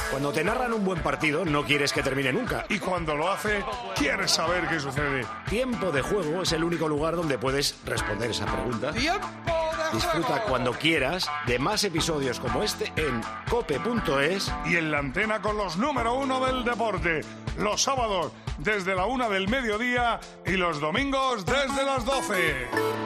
Cuando te narran un buen partido, no quieres que termine nunca. Y cuando lo hace, quieres saber qué sucede. Tiempo de Juego es el único lugar donde puedes responder esa pregunta. ¡Tiempo de Disfruta juego! cuando quieras de más episodios como este en cope.es. Y en la antena con los número 1 del deporte. Los sábados desde la 1 del mediodía y los domingos desde las 12.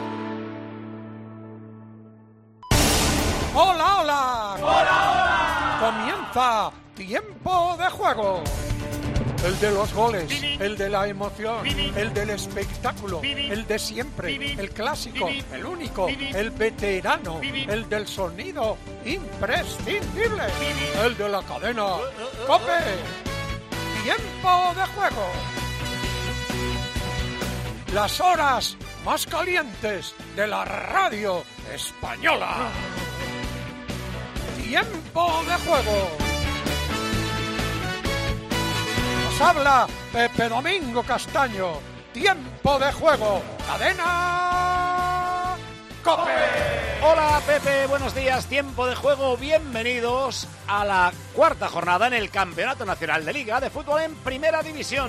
¡Hola, hola! ¡Hola, hola! Comienza Tiempo de Juego. El de los goles, el de la emoción, el del espectáculo, el de siempre, el clásico, el único, el veterano, el del sonido imprescindible, el de la cadena COPE. Tiempo de Juego. Las horas más calientes de la radio española. Tiempo de Juego. Nos habla Pepe Domingo Castaño. Tiempo de Juego. Cadena COPE. Hola Pepe, buenos días, Tiempo de Juego, bienvenidos a la cuarta jornada en el Campeonato Nacional de Liga de Fútbol en Primera División.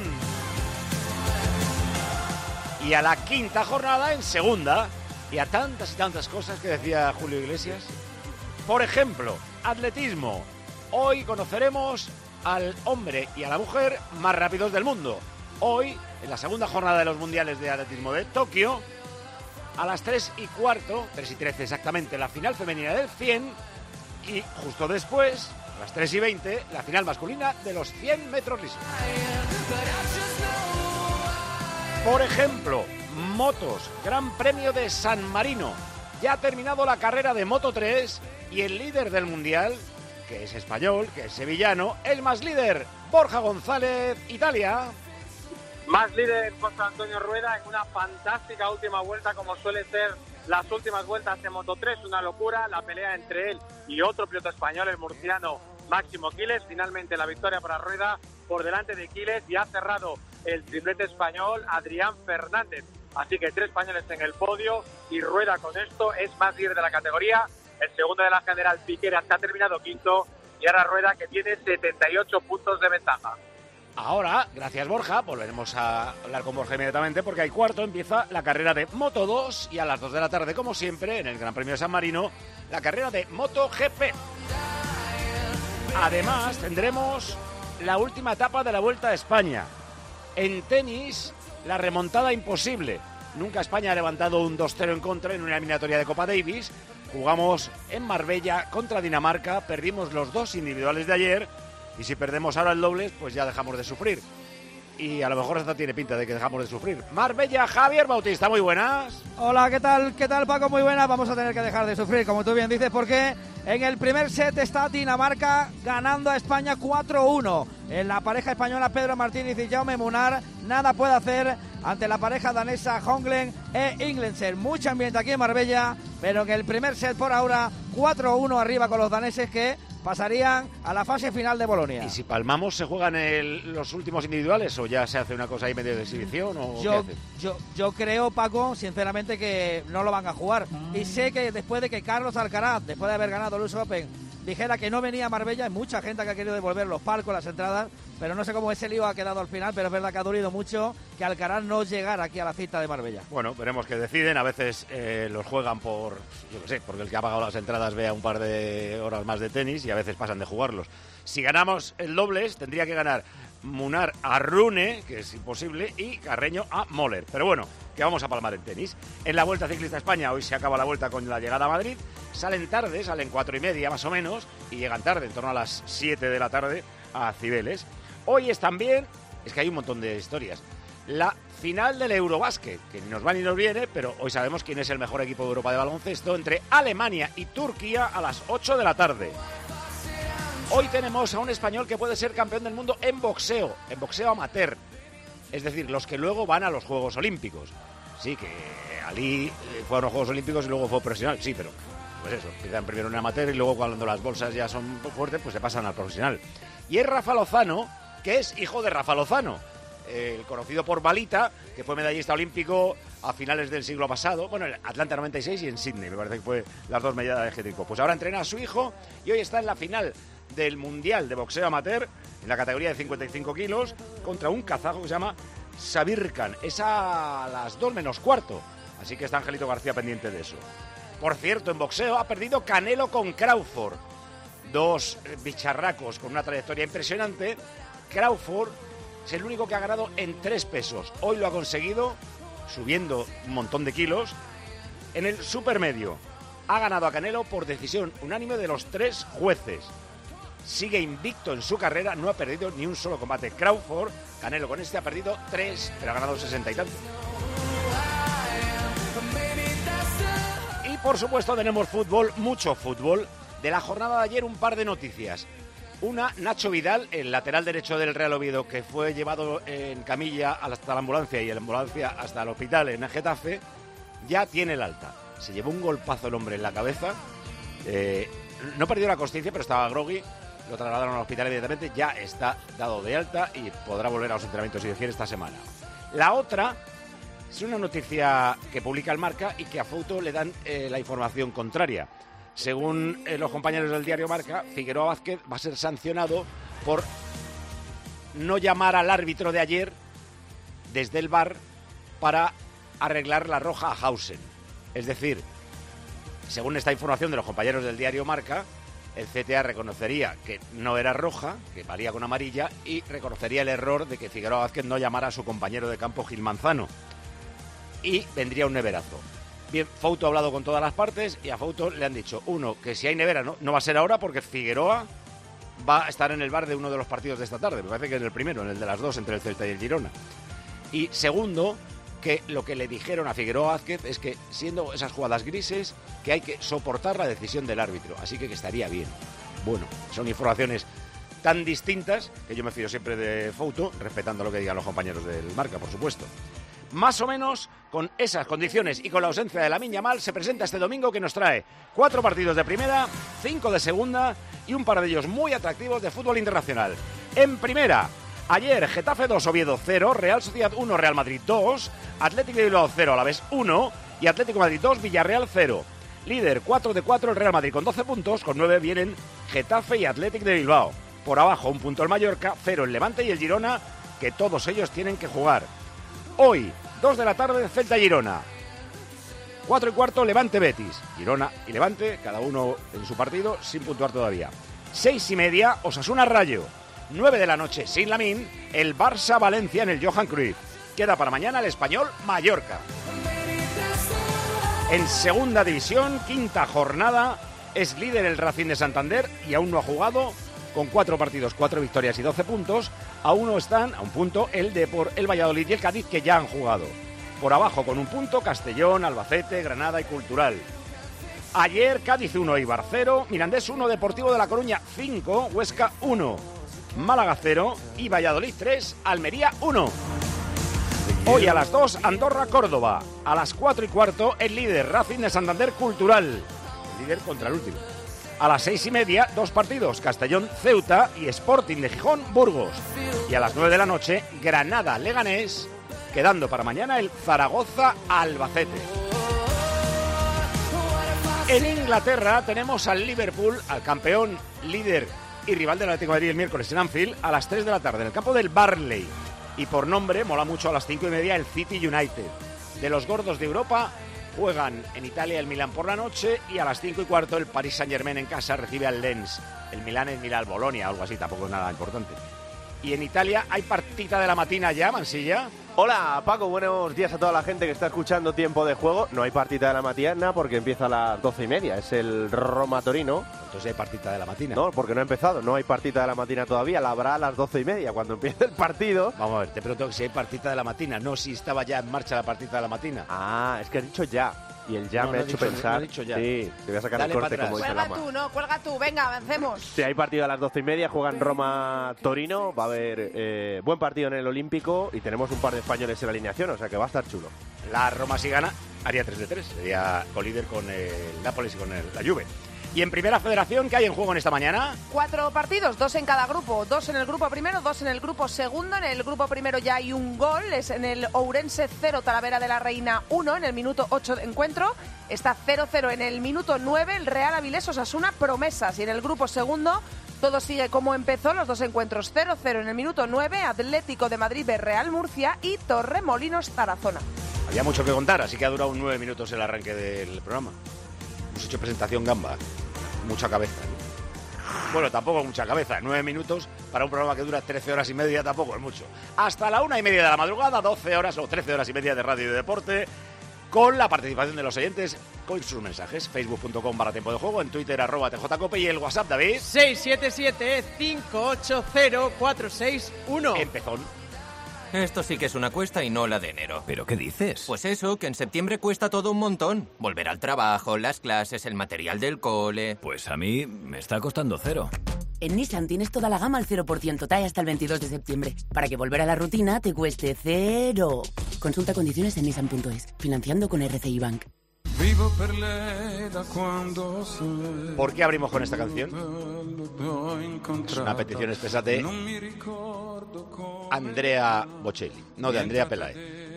Y a la quinta jornada en Segunda. Y a tantas y tantas cosas que decía Julio Iglesias. Por ejemplo, atletismo. Hoy conoceremos al hombre y a la mujer más rápidos del mundo. Hoy, en la segunda jornada de los Mundiales de Atletismo de Tokio, a las 3:15, 3:13 exactamente, la final femenina del 100 y justo después, a las 3:20, la final masculina de los 100 metros lisos. Por ejemplo, motos, Gran Premio de San Marino. Ya ha terminado la carrera de Moto 3 y el líder del Mundial, que es español, que es sevillano, el más líder, Borja González, Italia. Más líder José Antonio Rueda en una fantástica última vuelta, como suele ser las últimas vueltas de Moto 3, una locura, la pelea entre él y otro piloto español, el murciano Máximo Quiles. Finalmente la victoria para Rueda por delante de Quiles y ha cerrado el triplete español Adrián Fernández. Así que 3 españoles en el podio y Rueda con esto es más líder de la categoría. El segundo de la general Piqueras que ha terminado quinto y ahora Rueda que tiene 78 puntos de ventaja. Ahora, gracias Borja, volveremos a hablar con Borja inmediatamente porque al cuarto empieza la carrera de Moto 2 y a las 2 de la tarde, como siempre, en el Gran Premio de San Marino, la carrera de Moto GP. Además, tendremos la última etapa de la Vuelta a España. En tenis, la remontada imposible. Nunca España ha levantado un 2-0 en contra en una eliminatoria de Copa Davis. Jugamos en Marbella contra Dinamarca, perdimos los 2 individuales de ayer. Y si perdemos ahora el dobles, pues ya dejamos de sufrir. Y a lo mejor esta tiene pinta de que dejamos de sufrir. Marbella, Javier Bautista, muy buenas. Hola, ¿qué tal? ¿Qué tal, Paco? Muy buenas. Vamos a tener que dejar de sufrir, como tú bien dices, porque en el primer set está Dinamarca ganando a España 4-1. En la pareja española Pedro Martínez y Jaume Munar nada puede hacer ante la pareja danesa Honglen e Inglensen. Mucho ambiente aquí en Marbella, pero en el primer set por ahora 4-1 arriba con los daneses que pasarían a la fase final de Bolonia. ¿Y si palmamos, se juegan los últimos individuales o ya se hace una cosa ahí medio de exhibición? ¿O yo creo, Paco, sinceramente que no lo van a jugar. Y sé que después de que Carlos Alcaraz, después de haber ganado el US Open, dijera que no venía a Marbella, hay mucha gente que ha querido devolver los palcos, las entradas, pero no sé cómo ese lío ha quedado al final, pero es verdad que ha dolido mucho que Alcaraz no llegara aquí a la cita de Marbella. Bueno, veremos qué deciden. A veces los juegan por, yo qué sé, porque el que ha pagado las entradas vea un par de horas más de tenis y a veces pasan de jugarlos. Si ganamos el dobles, tendría que ganar Munar a Rune, que es imposible, y Carreño a Moller. Pero bueno, que vamos a palmar en tenis. En la Vuelta Ciclista España, hoy se acaba la vuelta con la llegada a Madrid. Salen tarde, salen 4:30 más o menos, y llegan tarde, en torno a las 7 de la tarde, a Cibeles. Hoy es también, es que hay un montón de historias, la final del Eurobásquet, que ni nos va ni nos viene, pero hoy sabemos quién es el mejor equipo de Europa de baloncesto, entre Alemania y Turquía a las 8 de la tarde. Hoy tenemos a un español que puede ser campeón del mundo en boxeo amateur, es decir, los que luego van a los Juegos Olímpicos. Sí, que Ali fue a los Juegos Olímpicos y luego fue profesional, sí, pero pues eso, empiezan primero en amateur y luego cuando las bolsas ya son fuertes, pues se pasan al profesional. Y es Rafa Lozano, que es hijo de Rafa Lozano, el conocido por Balita, que fue medallista olímpico a finales del siglo pasado, bueno, en Atlanta 96 y en Sydney, me parece que fue las 2 medallas de G-Trico. Pues ahora entrena a su hijo y hoy está en la final del Mundial de Boxeo Amateur en la categoría de 55 kilos contra un kazajo que se llama Sabirkan. Es a las 2 menos cuarto, así que está Angelito García pendiente de eso. Por cierto, en boxeo ha perdido Canelo con Crawford, dos bicharracos con una trayectoria impresionante. Crawford es el único que ha ganado en 3 pesos. Hoy lo ha conseguido, subiendo un montón de kilos, en el supermedio. Ha ganado a Canelo por decisión unánime de los 3 jueces. Sigue invicto en su carrera, no ha perdido ni un solo combate. Crawford, Canelo con este ha perdido 3, pero ha ganado 60 y tantos. Y por supuesto tenemos fútbol, mucho fútbol. De la jornada de ayer un par de noticias. Una, Nacho Vidal, el lateral derecho del Real Oviedo, que fue llevado en camilla hasta la ambulancia y en la ambulancia hasta el hospital en Getafe, ya tiene el alta. Se llevó un golpazo el hombre en la cabeza. No perdió la consciencia, pero estaba groggy. Lo trasladaron al hospital inmediatamente. Ya está dado de alta y podrá volver a los entrenamientos, si Dios quiere, esta semana. La otra es una noticia que publica el Marca y que a Fouto le dan la información contraria. Según los compañeros del diario Marca, Figueroa Vázquez va a ser sancionado por no llamar al árbitro de ayer desde el VAR para arreglar la roja a Hausen. Es decir, según esta información de los compañeros del diario Marca, el CTA reconocería que no era roja, que valía con amarilla, y reconocería el error de que Figueroa Vázquez no llamara a su compañero de campo Gil Manzano. Y vendría un neverazo. Bien, Fouto ha hablado con todas las partes y a Fouto le han dicho, uno, que si hay nevera no va a ser ahora porque Figueroa va a estar en el VAR de uno de los partidos de esta tarde. Me parece que en el primero, en el de las 2, entre el Celta y el Girona. Y segundo, que lo que le dijeron a Figueroa Vázquez es que, siendo esas jugadas grises, que hay que soportar la decisión del árbitro. Así que estaría bien. Bueno, son informaciones tan distintas que yo me fío siempre de Fouto, respetando lo que digan los compañeros del Marca, por supuesto. Más o menos con esas condiciones y con la ausencia de Lamine Yamal se presenta este domingo, que nos trae 4 partidos de primera, 5 de segunda y un par de ellos muy atractivos de fútbol internacional. En primera, ayer Getafe 2, Oviedo 0, Real Sociedad 1, Real Madrid 2, Atlético de Bilbao 0, Alavés 1 y Atlético de Madrid 2, Villarreal 0. Líder 4 de 4 el Real Madrid con 12 puntos, con 9 vienen Getafe y Atlético de Bilbao. Por abajo un punto el Mallorca, 0 el Levante y el Girona, que todos ellos tienen que jugar. Hoy, 2 de la tarde, Celta-Girona. 4 y cuarto, Levante-Betis. Girona y Levante, cada uno en su partido, sin puntuar todavía. 6 y media, Osasuna-Rayo. 9 de la noche, sin Lamine, el Barça-Valencia en el Johan Cruyff. Queda para mañana el Español-Mallorca. En segunda división, quinta jornada, es líder el Racing de Santander y aún no ha jugado. Con 4 partidos, 4 victorias y 12 puntos, a un punto, el Valladolid y el Cádiz, que ya han jugado. Por abajo, con un punto, Castellón, Albacete, Granada y Cultural. Ayer, Cádiz 1, Eibar 0, Mirandés 1, Deportivo de La Coruña 5, Huesca 1, Málaga 0 y Valladolid 3, Almería 1. Hoy a las 2, Andorra, Córdoba. A las 4 y cuarto, el líder Racing de Santander, Cultural. El líder contra el último. A las 6 y media, 2 partidos, Castellón, Ceuta y Sporting de Gijón, Burgos. Y a las 9 de la noche, Granada, Leganés, quedando para mañana el Zaragoza, Albacete. En Inglaterra tenemos al Liverpool, al campeón, líder y rival del Atlético de Madrid el miércoles en Anfield, a las 3 de la tarde en el campo del Barley. Y por nombre, mola mucho, a las 5 y media, el City United. De los gordos de Europa, juegan en Italia el Milán por la noche y a las 5 y cuarto el Paris Saint-Germain en casa recibe al Lens. El Milán es Milán-Bolonia, algo así, tampoco es nada importante. Y en Italia hay partita de la matina ya, Mansilla. Hola Paco, buenos días a toda la gente que está escuchando Tiempo de Juego. No hay partita de la mañana porque empieza a las 12 y media, es el Roma-Torino. Entonces hay partita de la matina. No, porque no ha empezado, no hay partita de la mañana todavía, la habrá a las 12 y media cuando empiece el partido. Vamos a ver, te pregunto si hay partita de la matina, no si estaba ya en marcha la partita de la matina. Ah, es que has dicho ya. Y el ya me ha hecho pensar. No he dicho ya. Sí, te voy a sacar Dale el corte como dice Cuelga Lama. tú, no, cuelga tú, venga, avancemos. Sí, hay partido a las 12 y media, juegan Roma-Torino, va a haber buen partido en el Olímpico y tenemos un par de españoles en la alineación, o sea que va a estar chulo. La Roma, si gana, haría 3 de 3, sería colíder con el Nápoles y con la Juve. Y en Primera Federación, ¿qué hay en juego en esta mañana? 4 partidos, 2 en cada grupo, 2 en el grupo primero, 2 en el grupo segundo. En el grupo primero ya hay un gol, es en el Ourense 0, Talavera de la Reina 1, en el minuto 8 de encuentro. Está 0-0 en el minuto 9, el Real Avilés Osasuna Promesas. Y en el grupo segundo, Todo sigue como empezó, los dos encuentros 0-0 en el minuto 9, Atlético de Madrid v Real Murcia y Torremolinos Tarazona. Había mucho que contar, así que ha durado 9 minutos el arranque del programa. Hemos hecho presentación gamba, mucha cabeza, ¿no? Bueno, tampoco mucha cabeza, 9 minutos para un programa que dura 13 horas y media tampoco es mucho. Hasta la 1:30 de la madrugada, 12 horas o 13 horas y media de radio y de deporte, con la participación de los oyentes, con sus mensajes, facebook.com/tiempo de juego, en Twitter @tjcope y el WhatsApp, David. 677-580-461. Empezón. Esto sí que es una cuesta y no la de enero. ¿Pero qué dices? Pues eso, que en septiembre cuesta todo un montón. Volver al trabajo, las clases, el material del cole... Pues a mí me está costando 0. En Nissan tienes toda la gama al 0% TAE hasta el 22 de septiembre. Para que volver a la rutina te cueste 0. Consulta condiciones en nissan.es. Financiando con RCI Bank. ¿Por qué abrimos con esta canción? Es una petición expresa de Andrea Bocelli, no de Andrea Pelae.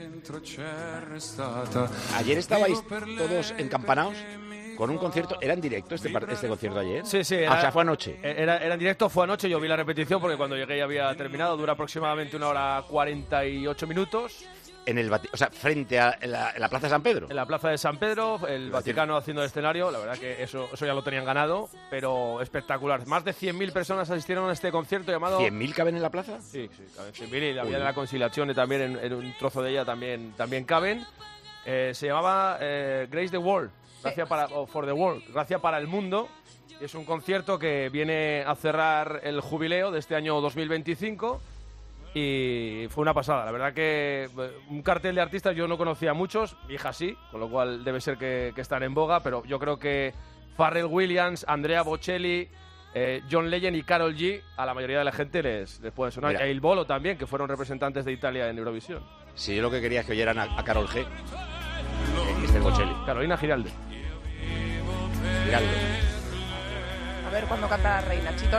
Ayer estabais todos encampanados con un concierto. ¿Era en directo este concierto ayer? Sí. O sea, fue anoche. Era en directo, fue anoche. Yo vi la repetición porque cuando llegué ya había terminado. Dura aproximadamente 1 hora 48 minutos. O sea, frente a la Plaza de San Pedro. En la Plaza de San Pedro, el Vaticano haciendo el escenario. La verdad que eso ya lo tenían ganado, pero espectacular. Más de 100.000 personas asistieron a este concierto llamado... ¿100.000 caben en la plaza? Sí, caben 100.000 y la Vía de la Conciliación también en un trozo de ella también caben. Se llamaba Grace the World, for the World, Gracia para el Mundo. Es un concierto que viene a cerrar el jubileo de este año 2025. Y fue una pasada, la verdad que un cartel de artistas yo no conocía a muchos, mi hija sí, con lo cual debe ser que están en boga, pero yo creo que Pharrell Williams, Andrea Bocelli, John Legend y Karol G, a la mayoría de la gente les puede sonar. Mira. Y a Il Bolo también, que fueron representantes de Italia en Eurovisión. Sí, yo lo que quería es que oyeran a Karol G. Este Bocelli. Carolina Giralde. A ver cuándo canta la reina, Chitón.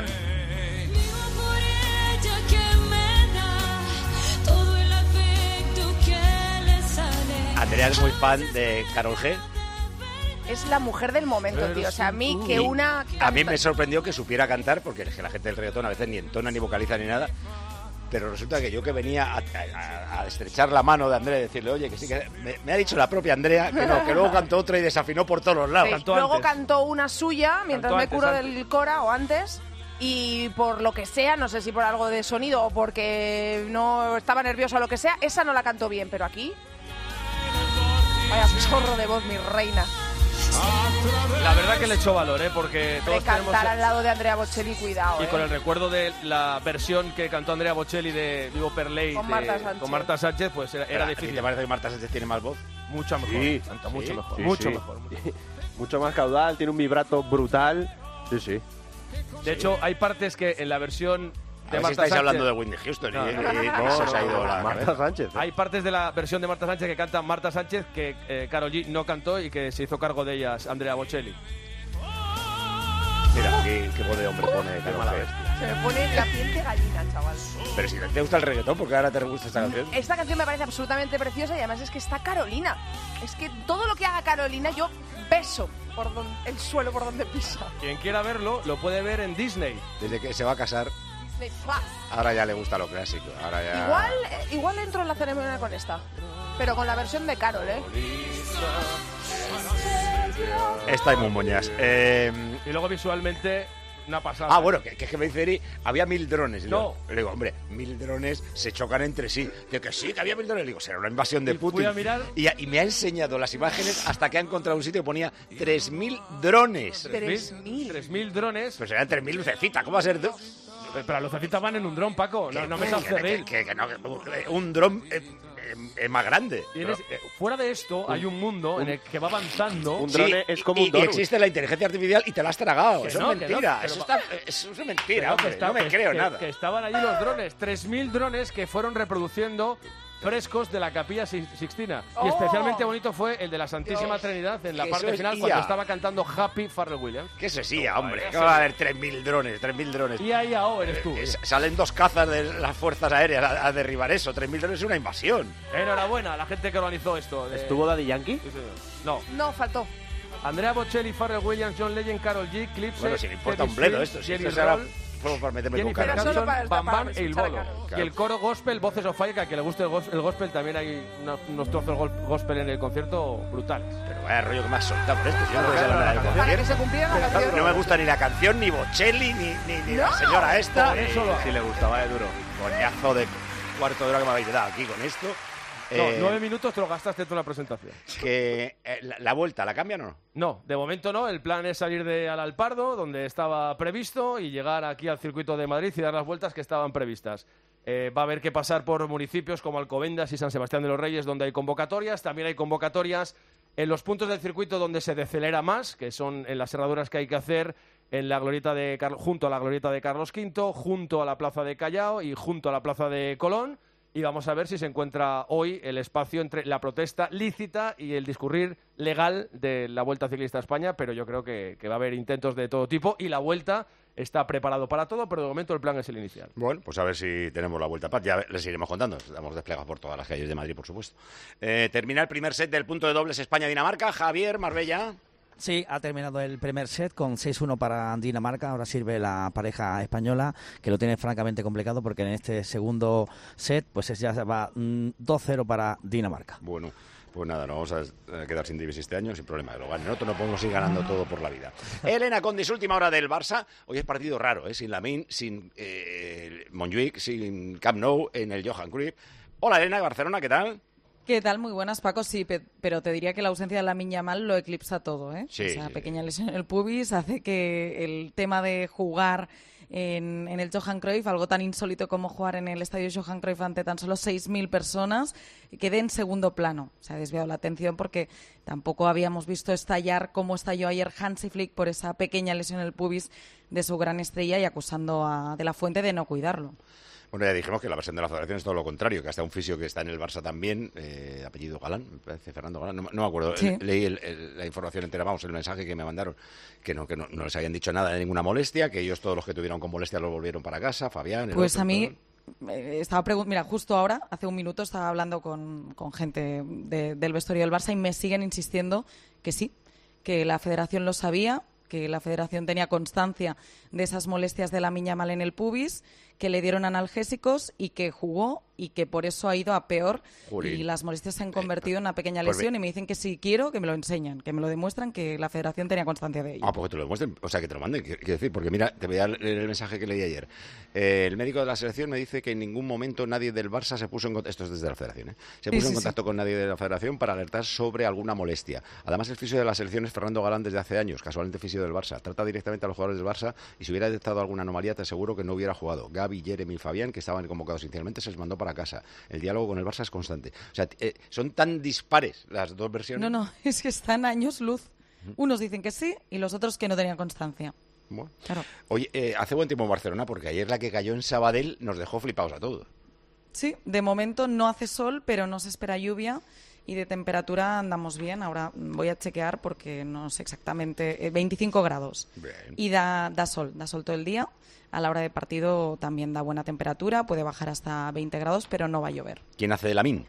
Andrea es muy fan de Karol G. Es la mujer del momento, tío. O sea, a mí que una... A mí me sorprendió que supiera cantar, porque es que la gente del reggaetón a veces ni entona, ni vocaliza, ni nada. Pero resulta que yo que venía a estrechar la mano de Andrea y decirle, oye, que sí, que me ha dicho la propia Andrea que no, que luego cantó otra y desafinó por todos los lados. Sí, luego cantó una suya mientras me curo del Cora o antes. Y por lo que sea, no sé si por algo de sonido o porque no estaba nerviosa o lo que sea, esa no la cantó bien, pero aquí... Vaya chorro de voz, mi reina. La verdad que le echó valor, porque todos tenemos... cantar al lado de Andrea Bocelli, cuidado. Y con el recuerdo de la versión que cantó Andrea Bocelli de Vivo per Lei con Marta Sánchez, pues era difícil. ¿Te parece que Marta Sánchez tiene más voz? Mucho mejor, sí, canta mucho mejor. Sí, mucho sí. mejor. Mucho más caudal, tiene un vibrato brutal. Sí. De hecho, hay partes que en la versión de Marta estáis Sánchez... hablando de Whitney Houston y se os ha ido la Marta cabeza. Sánchez. Hay partes de la versión de Marta Sánchez que canta Marta Sánchez que Karol G no cantó y que se hizo cargo de ellas Andrea Bocelli. Mira, qué voz de hombre pone Karol G. Se me pone la piel de gallina, chaval. Pero si te gusta el reggaetón, ¿por qué ahora te gusta esta canción? Esta canción me parece absolutamente preciosa y además es que está Carolina. Es que todo lo que haga Carolina yo beso por el suelo por donde pisa. Quien quiera verlo, lo puede ver en Disney. Desde que se va a casar, ahora ya le gusta lo clásico. Ahora ya... Igual entro en la ceremonia con esta, pero con la versión de Karol, Esta hay muy moñas. Y luego visualmente... una pasada. Ah, bueno, que me dice Eri, había 1000 drones. No. Le digo, hombre, 1000 drones se chocan entre sí. Digo que sí, que había 1000 drones. Le digo, será una invasión de Putin. Fui a mirar... Y me ha enseñado las imágenes hasta que ha encontrado un sitio que ponía 3000 drones. 3000 drones. Pues serían 3000 lucecitas. ¿Cómo va a ser? Pero las lucecitas van en un dron, Paco. No me sabes reír. Un dron es más grande. Fuera de esto, hay un mundo en el que va avanzando. Un drone es como un y existe la inteligencia artificial y te la has tragado. Eso es mentira. Eso es mentira, hombre. No me creo nada. Que estaban allí los drones. 3000 drones que fueron reproduciendo frescos de la Capilla Sixtina. Y especialmente bonito fue el de la Santísima Trinidad en la parte final cuando estaba cantando Happy Pharrell Williams. ¿Qué es eso, hombre? ¿Cómo va a haber 3000 drones? 3000 drones. IAO eres tú. Salen 2 cazas de las fuerzas aéreas a derribar eso. 3000 drones es una invasión. Enhorabuena a la gente que organizó esto. ¿Estuvo Daddy Yankee? No. No, faltó. Andrea Bocelli, Pharrell Williams, John Legend, Karol G, Clipse... Bueno, si le importa un bledo esto. Si esto será Solo para meterme con Jennifer Carlos. Hudson, Bam Bam e Il Bolo. Claro. Y el coro gospel, Voces of Fire, que a quien le guste el gospel, también hay unos trozos gospel en el concierto brutales. Pero vaya rollo que me has soltado por esto. Yo no sé nada del ¿Para que concierto. se cumpliera la canción? No me gusta ni la canción, ni Bocelli, ni la señora esta. Si le gustaba de duro. Coñazo de cuarto de hora que me habéis dado aquí con esto. No, 9 minutos te lo gastaste toda la presentación. Que la vuelta, ¿la cambian o no? No, de momento no. El plan es salir de Alalpardo, donde estaba previsto, y llegar aquí al circuito de Madrid y dar las vueltas que estaban previstas. Va a haber que pasar por municipios como Alcobendas y San Sebastián de los Reyes, donde hay convocatorias. También hay convocatorias en los puntos del circuito donde se decelera más, que son en las herraduras que hay que hacer en la glorieta junto a la glorieta de Carlos V, junto a la plaza de Callao y junto a la plaza de Colón. Y vamos a ver si se encuentra hoy el espacio entre la protesta lícita y el discurrir legal de la Vuelta Ciclista a España, pero yo creo que va a haber intentos de todo tipo y la Vuelta está preparado para todo, pero de momento el plan es el inicial. Bueno, pues a ver si tenemos la Vuelta Paz. Ya les iremos contando. Estamos desplegados por todas las calles de Madrid, por supuesto. Termina el primer set del punto de dobles España-Dinamarca. Javier, Marbella. Sí, ha terminado el primer set con 6-1 para Dinamarca. Ahora sirve la pareja española, que lo tiene francamente complicado porque en este segundo set pues ya va 2-0 para Dinamarca. Bueno, pues nada, nos vamos a quedar sin divis este año sin problema que lo ganen. Nosotros no podemos ir ganando todo por la vida. Elena Condis, última hora del Barça. Hoy es partido raro, sin Lamine, sin Montjuic, sin Camp Nou, en el Johan Cruyff. Hola Elena, Barcelona, ¿qué tal? ¿Qué tal? Muy buenas, Paco. Sí, pero te diría que la ausencia de Lamine Yamal lo eclipsa todo, ¿eh? Sí, Esa sí, pequeña lesión en el pubis hace que el tema de jugar en el Johan Cruyff, algo tan insólito como jugar en el estadio Johan Cruyff ante tan solo 6.000 personas, quede en segundo plano. Se ha desviado la atención porque tampoco habíamos visto estallar como estalló ayer Hansi Flick por esa pequeña lesión en el pubis de su gran estrella y acusando a De La Fuente de no cuidarlo. Bueno, ya dijimos que la versión de la Federación es todo lo contrario, que hasta un fisio que está en el Barça también, apellido Galán, me parece, Fernando Galán, no me acuerdo, Sí. Leí la información entera, vamos, el mensaje que me mandaron, que no les habían dicho nada de ninguna molestia, que ellos todos los que tuvieron con molestia los volvieron para casa, Fabián... Pues a mí... Mira, justo ahora, hace un minuto, estaba hablando con gente del vestuario del Barça y me siguen insistiendo que sí, que la Federación lo sabía, que la Federación tenía constancia de esas molestias de Lamine Yamal en el pubis, que le dieron analgésicos y que jugó y que por eso ha ido a peor. Jolín. Y las molestias se han convertido en una pequeña Pues lesión y me dicen que si quiero, que me lo enseñan, que me lo demuestran, que la Federación tenía constancia de ello. Ah, porque te lo demuestren, o sea, que te lo manden, quiero decir, porque mira, te voy a leer el mensaje que leí ayer. El médico de la selección me dice que en ningún momento nadie del Barça se puso en contacto, esto es desde la Federación, se puso en contacto con nadie de la Federación para alertar sobre alguna molestia. Además, el fisio de la selección es Fernando Galán desde hace años, casualmente fisio del Barça. Trata directamente a los jugadores del Barça y si hubiera detectado alguna anomalía te aseguro que no hubiera jugado. Gavi, Jeremy y Fabián, que estaban convocados inicialmente, se les mandó para casa. El diálogo con el Barça es constante. O sea, son tan dispares las dos versiones. No, es que están años luz. Unos dicen que sí y los otros que no tenían constancia. Bueno. Claro. Oye, hace buen tiempo en Barcelona, porque ayer la que cayó en Sabadell nos dejó flipados a todos. Sí, de momento no hace sol, pero no se espera lluvia y de temperatura andamos bien. Ahora voy a chequear porque no sé exactamente, 25 grados. Bien. Y da sol todo el día. A la hora de partido también da buena temperatura, puede bajar hasta 20 grados, pero no va a llover. ¿Quién hace de Lamine?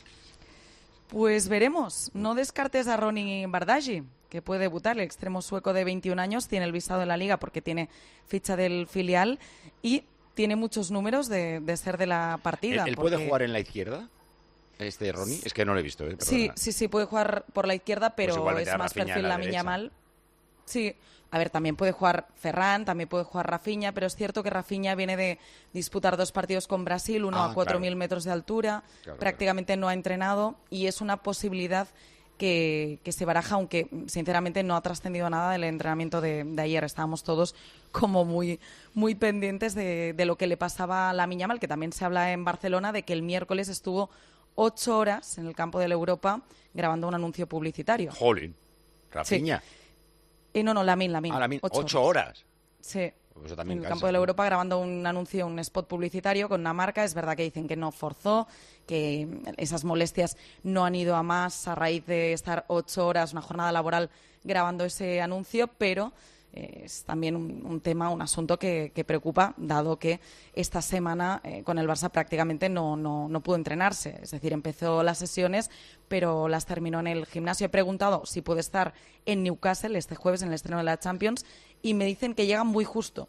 Pues veremos. No descartes a Ronny Bardghji, que puede debutar. El extremo sueco de 21 años tiene el visado de la Liga porque tiene ficha del filial y tiene muchos números de ser de la partida. ¿Él puede jugar en la izquierda? Ronny, es que no lo he visto. Sí, puede jugar por la izquierda, pero pues es más perfil Lamine Yamal. Sí, a ver, también puede jugar Ferran, también puede jugar Rafinha, pero es cierto que Rafinha viene de disputar 2 partidos con Brasil, uno a 4.000 metros de altura, prácticamente no ha entrenado y es una posibilidad que se baraja, aunque sinceramente no ha trascendido nada del entrenamiento de ayer. Estábamos todos como muy pendientes de lo que le pasaba a Lamine Yamal, que también se habla en Barcelona de que el miércoles estuvo 8 horas en el campo de la Europa grabando un anuncio publicitario. Jolín, Rafinha. Sí. No, Lamine. Ah, Lamine, 8 horas. Sí. Eso también en el cansa, campo de la Europa grabando un anuncio, un spot publicitario con una marca. Es verdad que dicen que no forzó, que esas molestias no han ido a más a raíz de estar 8 horas, una jornada laboral grabando ese anuncio, pero es también un tema, un asunto que preocupa, dado que esta semana con el Barça prácticamente no pudo entrenarse. Es decir, empezó las sesiones, pero las terminó en el gimnasio. He preguntado si puede estar en Newcastle este jueves en el estreno de la Champions y me dicen que llega muy justo.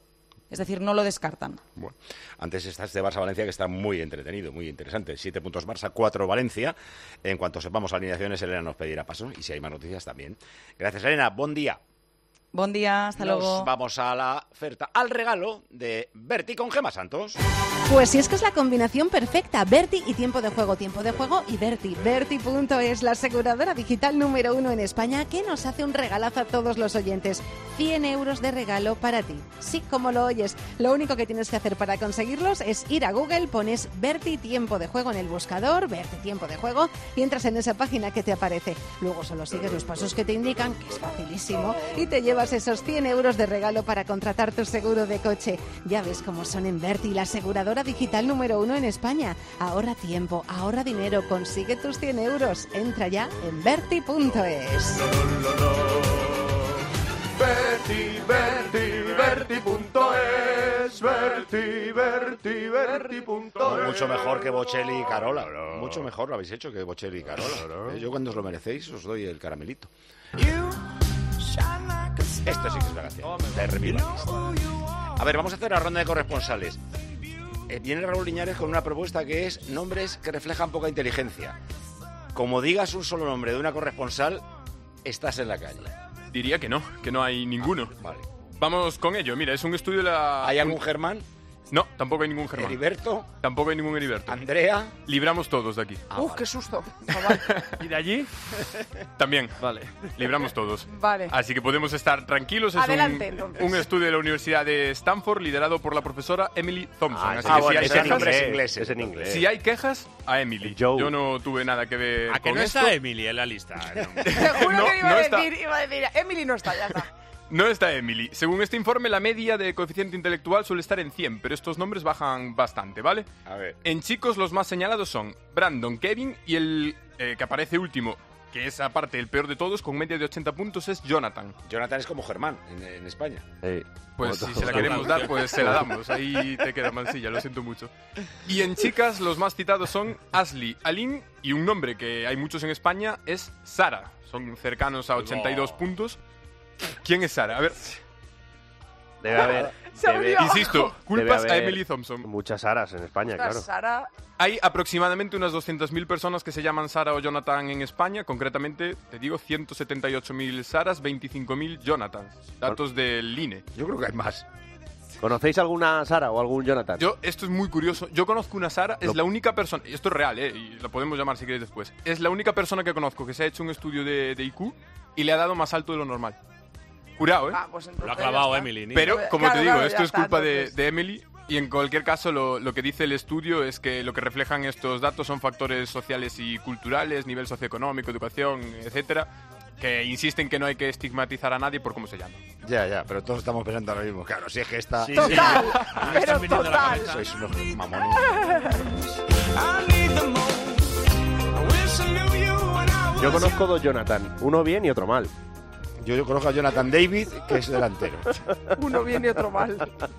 Es decir, no lo descartan. Bueno, antes está este Barça-Valencia que está muy entretenido, muy interesante. 7 puntos Barça, 4 Valencia. En cuanto sepamos alineaciones, Elena nos pedirá paso y si hay más noticias también. Gracias, Elena. Buen día. Buen día, hasta luego. Nos vamos a la oferta, al regalo de Berti con Gemma Santos. Pues si es que es la combinación perfecta, Berti y tiempo de juego y Berti. Berti.es, la aseguradora digital número 1 en España, que nos hace un regalazo a todos los oyentes. 100 euros de regalo para ti. Sí, como lo oyes. Lo único que tienes que hacer para conseguirlos es ir a Google, pones Berti tiempo de juego en el buscador, Berti tiempo de juego, y entras en esa página que te aparece. Luego solo sigues los pasos que te indican, que es facilísimo, y te llevas esos 100 euros de regalo para contratar tu seguro de coche. Ya ves cómo son en Berti, la aseguradora digital número 1 en España. Ahorra tiempo, ahorra dinero, consigue tus 100 euros. Entra ya en Berti.es. Berti.es, Berti.es. Mucho mejor que Bocelli y Carola. Mucho mejor lo habéis hecho que Bocelli y Carola. Yo cuando os lo merecéis os doy el caramelito. Esto sí que es una canción de Remy Batista. A ver, vamos a hacer la ronda de corresponsales. Viene Raúl Liñares con una propuesta que es nombres que reflejan poca inteligencia. Como digas un solo nombre de una corresponsal, estás en la calle. Diría que no hay ninguno. Vale. Vamos con ello. Mira, es un estudio de la... ¿Hay algún Germán? No, tampoco hay ningún Germán. ¿Heriberto? Tampoco hay ningún Heriberto. ¿Andrea? Libramos todos de aquí. Vale. ¡Qué susto! ¿Y de allí? También. Vale. Libramos todos. Vale. Así que podemos estar tranquilos. Es Adelante, entonces. un estudio de la Universidad de Stanford liderado por la profesora Emily Thompson. Así que bueno, si hay quejas, es en inglés. Si hay quejas, a Emily. Yo no tuve nada que ver ¿A que con no esto. está Emily en la lista? Te juro que iba a decir, Emily no está, ya está. No está Emily. Según este informe, la media de coeficiente intelectual suele estar en 100, pero estos nombres bajan bastante, ¿vale? A ver. En chicos, los más señalados son Brandon, Kevin y el que aparece último, que es aparte el peor de todos, con media de 80 puntos, es Jonathan. Jonathan es como Germán en España. Pues si se la queremos dar, pues se la damos. Ahí te queda mansilla, lo siento mucho. Y en chicas, los más citados son Ashley, Aline y un nombre que hay muchos en España es Sara. Son cercanos a 82 puntos. ¿Quién es Sara? A ver. Debe haber. Insisto, culpas a Emily Thompson. Muchas Saras en España, claro. Sara. Hay aproximadamente unas 200.000 personas que se llaman Sara o Jonathan en España. Concretamente, te digo, 178.000 Saras, 25.000 Jonathans. Datos del INE. Yo creo que hay más. ¿Conocéis alguna Sara o algún Jonathan? Esto es muy curioso. Yo conozco una Sara, es la única persona, y esto es real, y la podemos llamar si queréis después. Es la única persona que conozco que se ha hecho un estudio de IQ y le ha dado más alto de lo normal. Curado, ¿eh? Pues lo ha clavado Emily. Niña. Pero, como claro, te digo, claro, esto es culpa entonces. de Emily. Y en cualquier caso, lo que dice el estudio es que lo que reflejan estos datos son factores sociales y culturales, nivel socioeconómico, educación, etcétera, que insisten que no hay que estigmatizar a nadie por cómo se llama. Ya, pero todos estamos pensando ahora mismo. Claro, si es que está... Sí, total, pero total. Sois unos mamones. Yo conozco dos Jonathan, uno bien y otro mal. Yo conozco a Jonathan David, que es delantero. Uno bien y otro mal.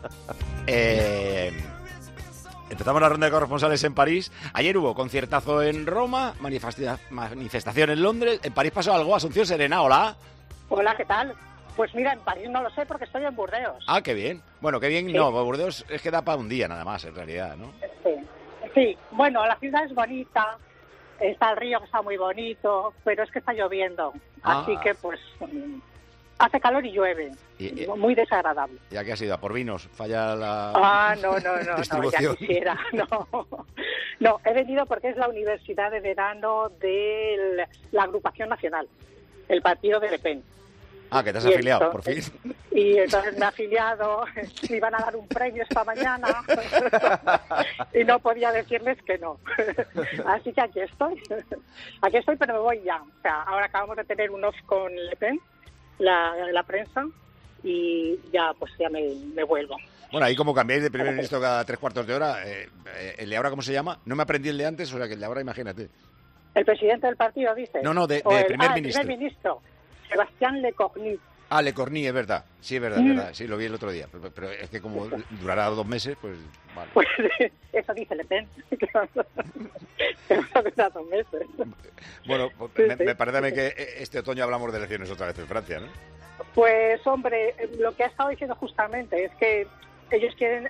Empezamos la ronda de corresponsales en París. Ayer hubo conciertazo en Roma, manifestación en Londres. En París pasó algo. Asunción Serena, hola. Hola, ¿qué tal? Pues mira, en París no lo sé porque estoy en Burdeos. Ah, qué bien. Bueno, qué bien. Sí. No, Burdeos es que da para un día nada más, en realidad, ¿no? Sí, bueno, la ciudad es bonita. Está el río que está muy bonito, pero es que está lloviendo. Así que, pues, hace calor y llueve. Muy desagradable. ¿Ya que has ido a por vinos? ¿Falla la no, distribución? Ya quisiera, no. No, he venido porque es la universidad de verano de la agrupación nacional, el partido de Le Pen. Ah, que te has afiliado, por fin. Y entonces me he afiliado, me iban a dar un premio esta mañana y no podía decirles que no. Así que aquí estoy, pero me voy ya. O sea, ahora acabamos de tener un off con Le Pen, la prensa, y ya me vuelvo. Bueno, ahí como cambiáis de primer ministro cada 3/4 de hora, ¿el de ahora cómo se llama? No me aprendí el de antes, o sea que el de ahora, imagínate. ¿El presidente del partido dice? No, de primer ministro. El primer ministro. Sebastián Lecornu. Ah, Lecornu, es verdad. Sí, es verdad. Sí, lo vi el otro día. Pero es que como durará 2 meses, pues vale. Pues eso dice Le Pen. Que va a durar 2 meses. Bueno, me parece a mí que este otoño hablamos de elecciones otra vez en Francia, ¿no? Pues, hombre, lo que ha estado diciendo justamente es que ellos quieren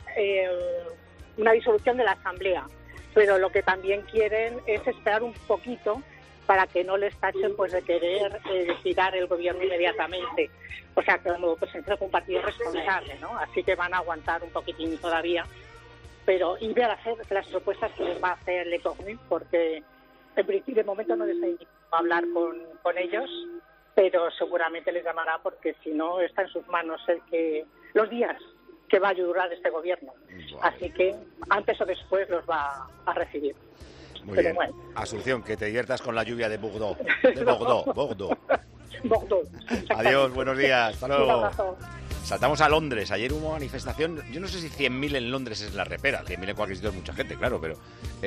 una disolución de la Asamblea, pero lo que también quieren es esperar un poquito para que no les tachen pues de querer tirar el gobierno inmediatamente. O sea, como pues entre un partido responsable, ¿no? Así que van a aguantar un poquitín todavía, pero y ver hacer las propuestas que les va a hacer Le Cornu, porque en principio de momento no les he ido a hablar con ellos, pero seguramente les llamará porque si no está en sus manos los días que va a durar este gobierno. Así que antes o después los va a recibir. Muy pero bien. Bueno. Asunción, que te diviertas con la lluvia de Bordeaux. De Bordeaux. Bordeaux. Adiós, buenos días. Hasta Un luego. abrazo. Saltamos a Londres. Ayer hubo manifestación. Yo no sé si 100.000 en Londres es la repera. 100.000 en cualquier sitio es mucha gente, claro, pero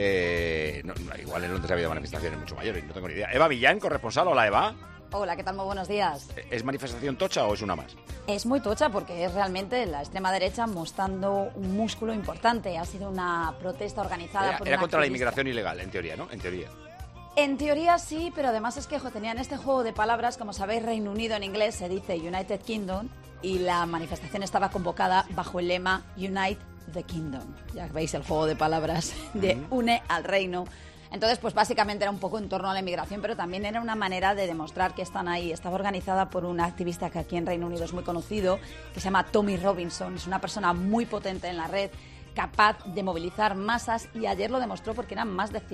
igual en Londres ha habido manifestaciones mucho mayores, no tengo ni idea. Eva Villán, corresponsal. Hola, Eva. Hola, ¿qué tal? Muy buenos días. ¿Es manifestación tocha o es una más? Es muy tocha porque es realmente la extrema derecha mostrando un músculo importante. Ha sido una protesta organizada por Era una contra la activista. inmigración ilegal, en teoría, ¿no? En teoría. En teoría sí, pero además es que tenían este juego de palabras, como sabéis, Reino Unido en inglés se dice United Kingdom y la manifestación estaba convocada bajo el lema Unite the Kingdom. Ya veis el juego de palabras de une al reino. Entonces, pues básicamente era un poco en torno a la inmigración, pero también era una manera de demostrar que están ahí. Estaba organizada por un activista que aquí en Reino Unido es muy conocido, que se llama Tommy Robinson. Es una persona muy potente en la red, capaz de movilizar masas, y ayer lo demostró porque eran más de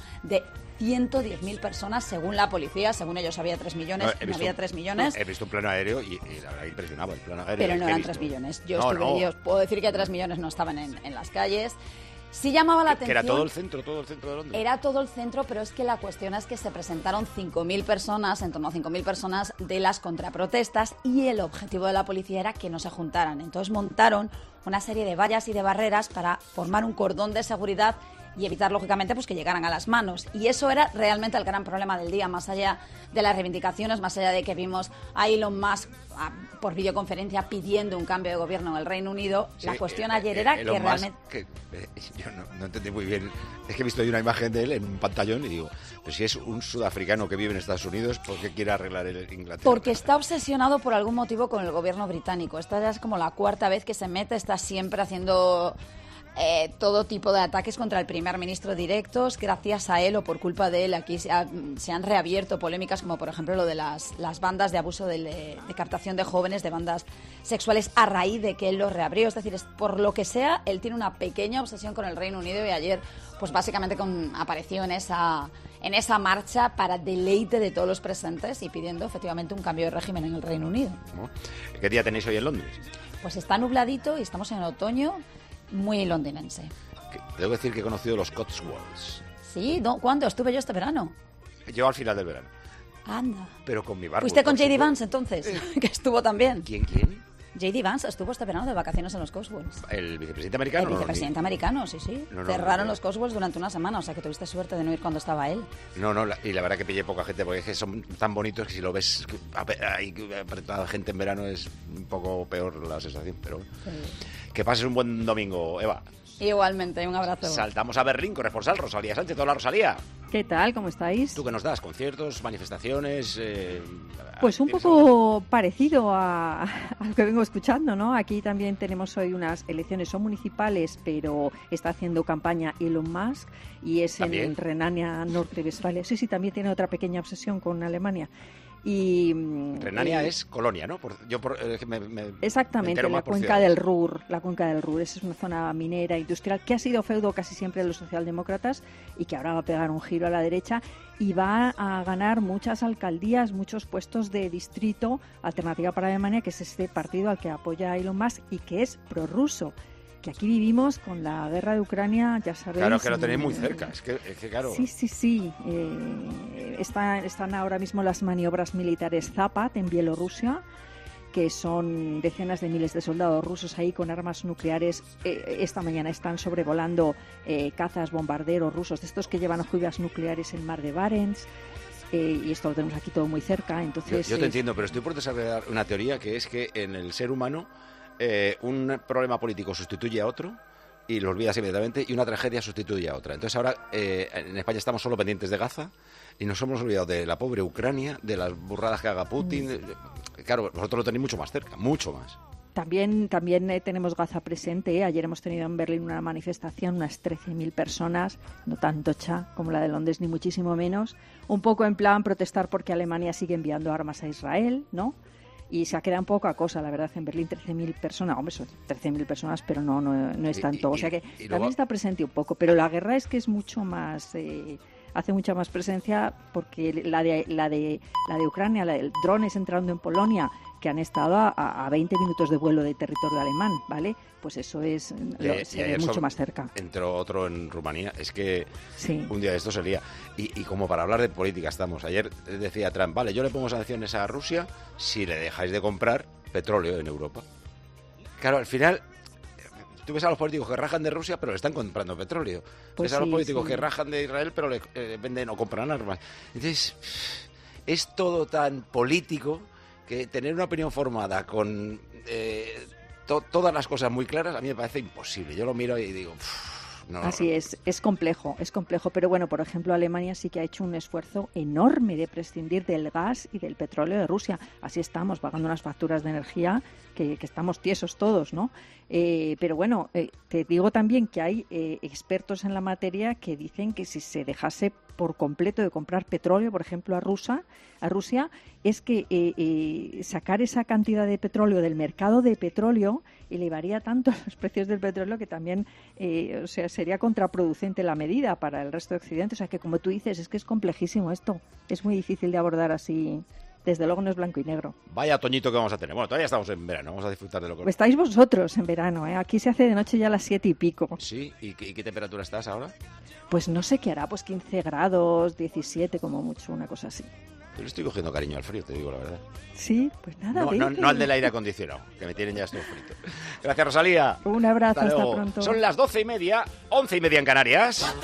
110.000 personas según la policía. Según ellos había 3 millones, no había 3 millones. He visto un plano aéreo y la verdad impresionaba el plano aéreo. Pero no eran 3 millones. Yo os puedo decir que 3 millones no estaban en las calles. Sí llamaba la atención. Que era todo el centro de Londres. Era todo el centro, pero es que la cuestión es que se presentaron 5.000 personas, en torno a 5.000 personas de las contraprotestas, y el objetivo de la policía era que no se juntaran. Entonces montaron una serie de vallas y de barreras para formar un cordón de seguridad y evitar, lógicamente, pues que llegaran a las manos. Y eso era realmente el gran problema del día, más allá de las reivindicaciones, más allá de que vimos a Elon Musk por videoconferencia pidiendo un cambio de gobierno en el Reino Unido. Sí, la cuestión ayer era que realmente... yo no entendí muy bien. Es que he visto ahí una imagen de él en un pantallón y digo, pero si es un sudafricano que vive en Estados Unidos, ¿por qué quiere arreglar Inglaterra? Porque está obsesionado por algún motivo con el gobierno británico. Esta ya es como la 4ª vez que se mete, está siempre haciendo... todo tipo de ataques contra el primer ministro directos. Gracias a él o por culpa de él aquí se han reabierto polémicas como por ejemplo lo de las bandas de abuso de captación de jóvenes, de bandas sexuales, a raíz de que él los reabrió. Es decir, por lo que sea, él tiene una pequeña obsesión con el Reino Unido y ayer pues básicamente apareció en esa marcha para deleite de todos los presentes y pidiendo efectivamente un cambio de régimen en el Reino Unido. ¿Qué día tenéis hoy en Londres? Pues está nubladito y estamos en el otoño, muy londinense. Debo decir que he conocido los Cotswolds. Sí, ¿cuándo? Estuve yo este verano. Yo al final del verano. Anda. Pero con mi barco. ¿Fuiste con J.D. Vance entonces? Que estuvo también. ¿Quién? J.D. Vance estuvo este verano de vacaciones en los Cotswolds. ¿El vicepresidente americano? El vicepresidente americano, sí. Cerraron los Cotswolds durante una semana, o sea que tuviste suerte de no ir cuando estaba él. No, y la verdad que pillé poca gente, porque es que son tan bonitos que si lo ves ahí apretada gente en verano es un poco peor la sensación, pero bueno. Sí. Que pases un buen domingo, Eva. Igualmente, un abrazo. Saltamos a Berlín, corresponsal Rosalía Sánchez. Hola, Rosalía. ¿Qué tal? ¿Cómo estáis? ¿Tú qué nos das? ¿Conciertos, manifestaciones? Pues un poco parecido a lo que vengo escuchando, ¿no? Aquí también tenemos hoy unas elecciones, son municipales, pero está haciendo campaña Elon Musk y es ¿también? En Renania Norte-Westfalia. Sí, también tiene otra pequeña obsesión con Alemania. Y Renania es Colonia, ¿no? Exactamente, la cuenca del Ruhr. La cuenca del Ruhr, esa es una zona minera, industrial, que ha sido feudo casi siempre de los socialdemócratas y que ahora va a pegar un giro a la derecha y va a ganar muchas alcaldías, muchos puestos de distrito. Alternativa para Alemania, que es este partido al que apoya Elon Musk y que es prorruso. Que aquí vivimos con la guerra de Ucrania, ya sabéis... Claro, que lo tenéis muy cerca, es que claro... Sí. Están ahora mismo las maniobras militares Zapad en Bielorrusia, que son decenas de miles de soldados rusos ahí con armas nucleares. Esta mañana están sobrevolando cazas, bombarderos rusos, de estos que llevan ojivas nucleares en el mar de Barents. Y esto lo tenemos aquí todo muy cerca, entonces... Yo te entiendo, pero estoy por desarrollar una teoría que es que en el ser humano un problema político sustituye a otro y lo olvidas inmediatamente, y una tragedia sustituye a otra. Entonces ahora en España estamos solo pendientes de Gaza y nos hemos olvidado de la pobre Ucrania, de las burradas que haga Putin. Claro, vosotros lo tenéis mucho más cerca, mucho más. También tenemos Gaza presente. Ayer hemos tenido en Berlín una manifestación, unas 13.000 personas, no tan tocha como la de Londres, ni muchísimo menos. Un poco en plan protestar porque Alemania sigue enviando armas a Israel, ¿no? Y se ha quedado un poco a cosa, la verdad, en Berlín 13.000 personas. Hombre, son 13.000 personas, pero no es tanto. O sea que también está presente un poco. Pero la guerra es que es mucho más... hace mucha más presencia porque la de Ucrania, la de drones entrando en Polonia, que han estado a 20 minutos de vuelo de territorio alemán, ¿vale? Pues eso es se ve mucho más cerca. Entró otro en Rumanía. Es que sí. Un día de esto sería... Y como para hablar de política estamos. Ayer decía Trump, vale, yo le pongo sanciones a Rusia si le dejáis de comprar petróleo en Europa. Claro, al final... Tú ves a los políticos que rajan de Rusia, pero le están comprando petróleo. Pues ves a los políticos que rajan de Israel, pero le venden o compran armas. Entonces, es todo tan político que tener una opinión formada con todas las cosas muy claras a mí me parece imposible. Yo lo miro y digo... No. Así es complejo, pero bueno, por ejemplo, Alemania sí que ha hecho un esfuerzo enorme de prescindir del gas y del petróleo de Rusia. Así estamos pagando unas facturas de energía que estamos tiesos todos, ¿no? Pero bueno, te digo también que hay expertos en la materia que dicen que si se dejase por completo de comprar petróleo, por ejemplo, a Rusia, es que sacar esa cantidad de petróleo del mercado de petróleo elevaría tanto los precios del petróleo que también sería contraproducente la medida para el resto de Occidente. O sea que, como tú dices, es que es complejísimo esto. Es muy difícil de abordar así. Desde luego no es blanco y negro. Vaya otoñito que vamos a tener. Bueno, todavía estamos en verano, vamos a disfrutar de lo que... Estáis vosotros en verano, ¿eh? Aquí se hace de noche ya a las 7 y pico. Sí, ¿y qué temperatura estás ahora? Pues no sé qué hará, pues 15 grados, 17 como mucho, una cosa así. Yo le estoy cogiendo cariño al frío, te digo la verdad. Sí, pues nada. No al del aire acondicionado, que me tienen ya esto frito. Gracias, Rosalía. Un abrazo, hasta pronto. Son las 12:30, 11:30 en Canarias.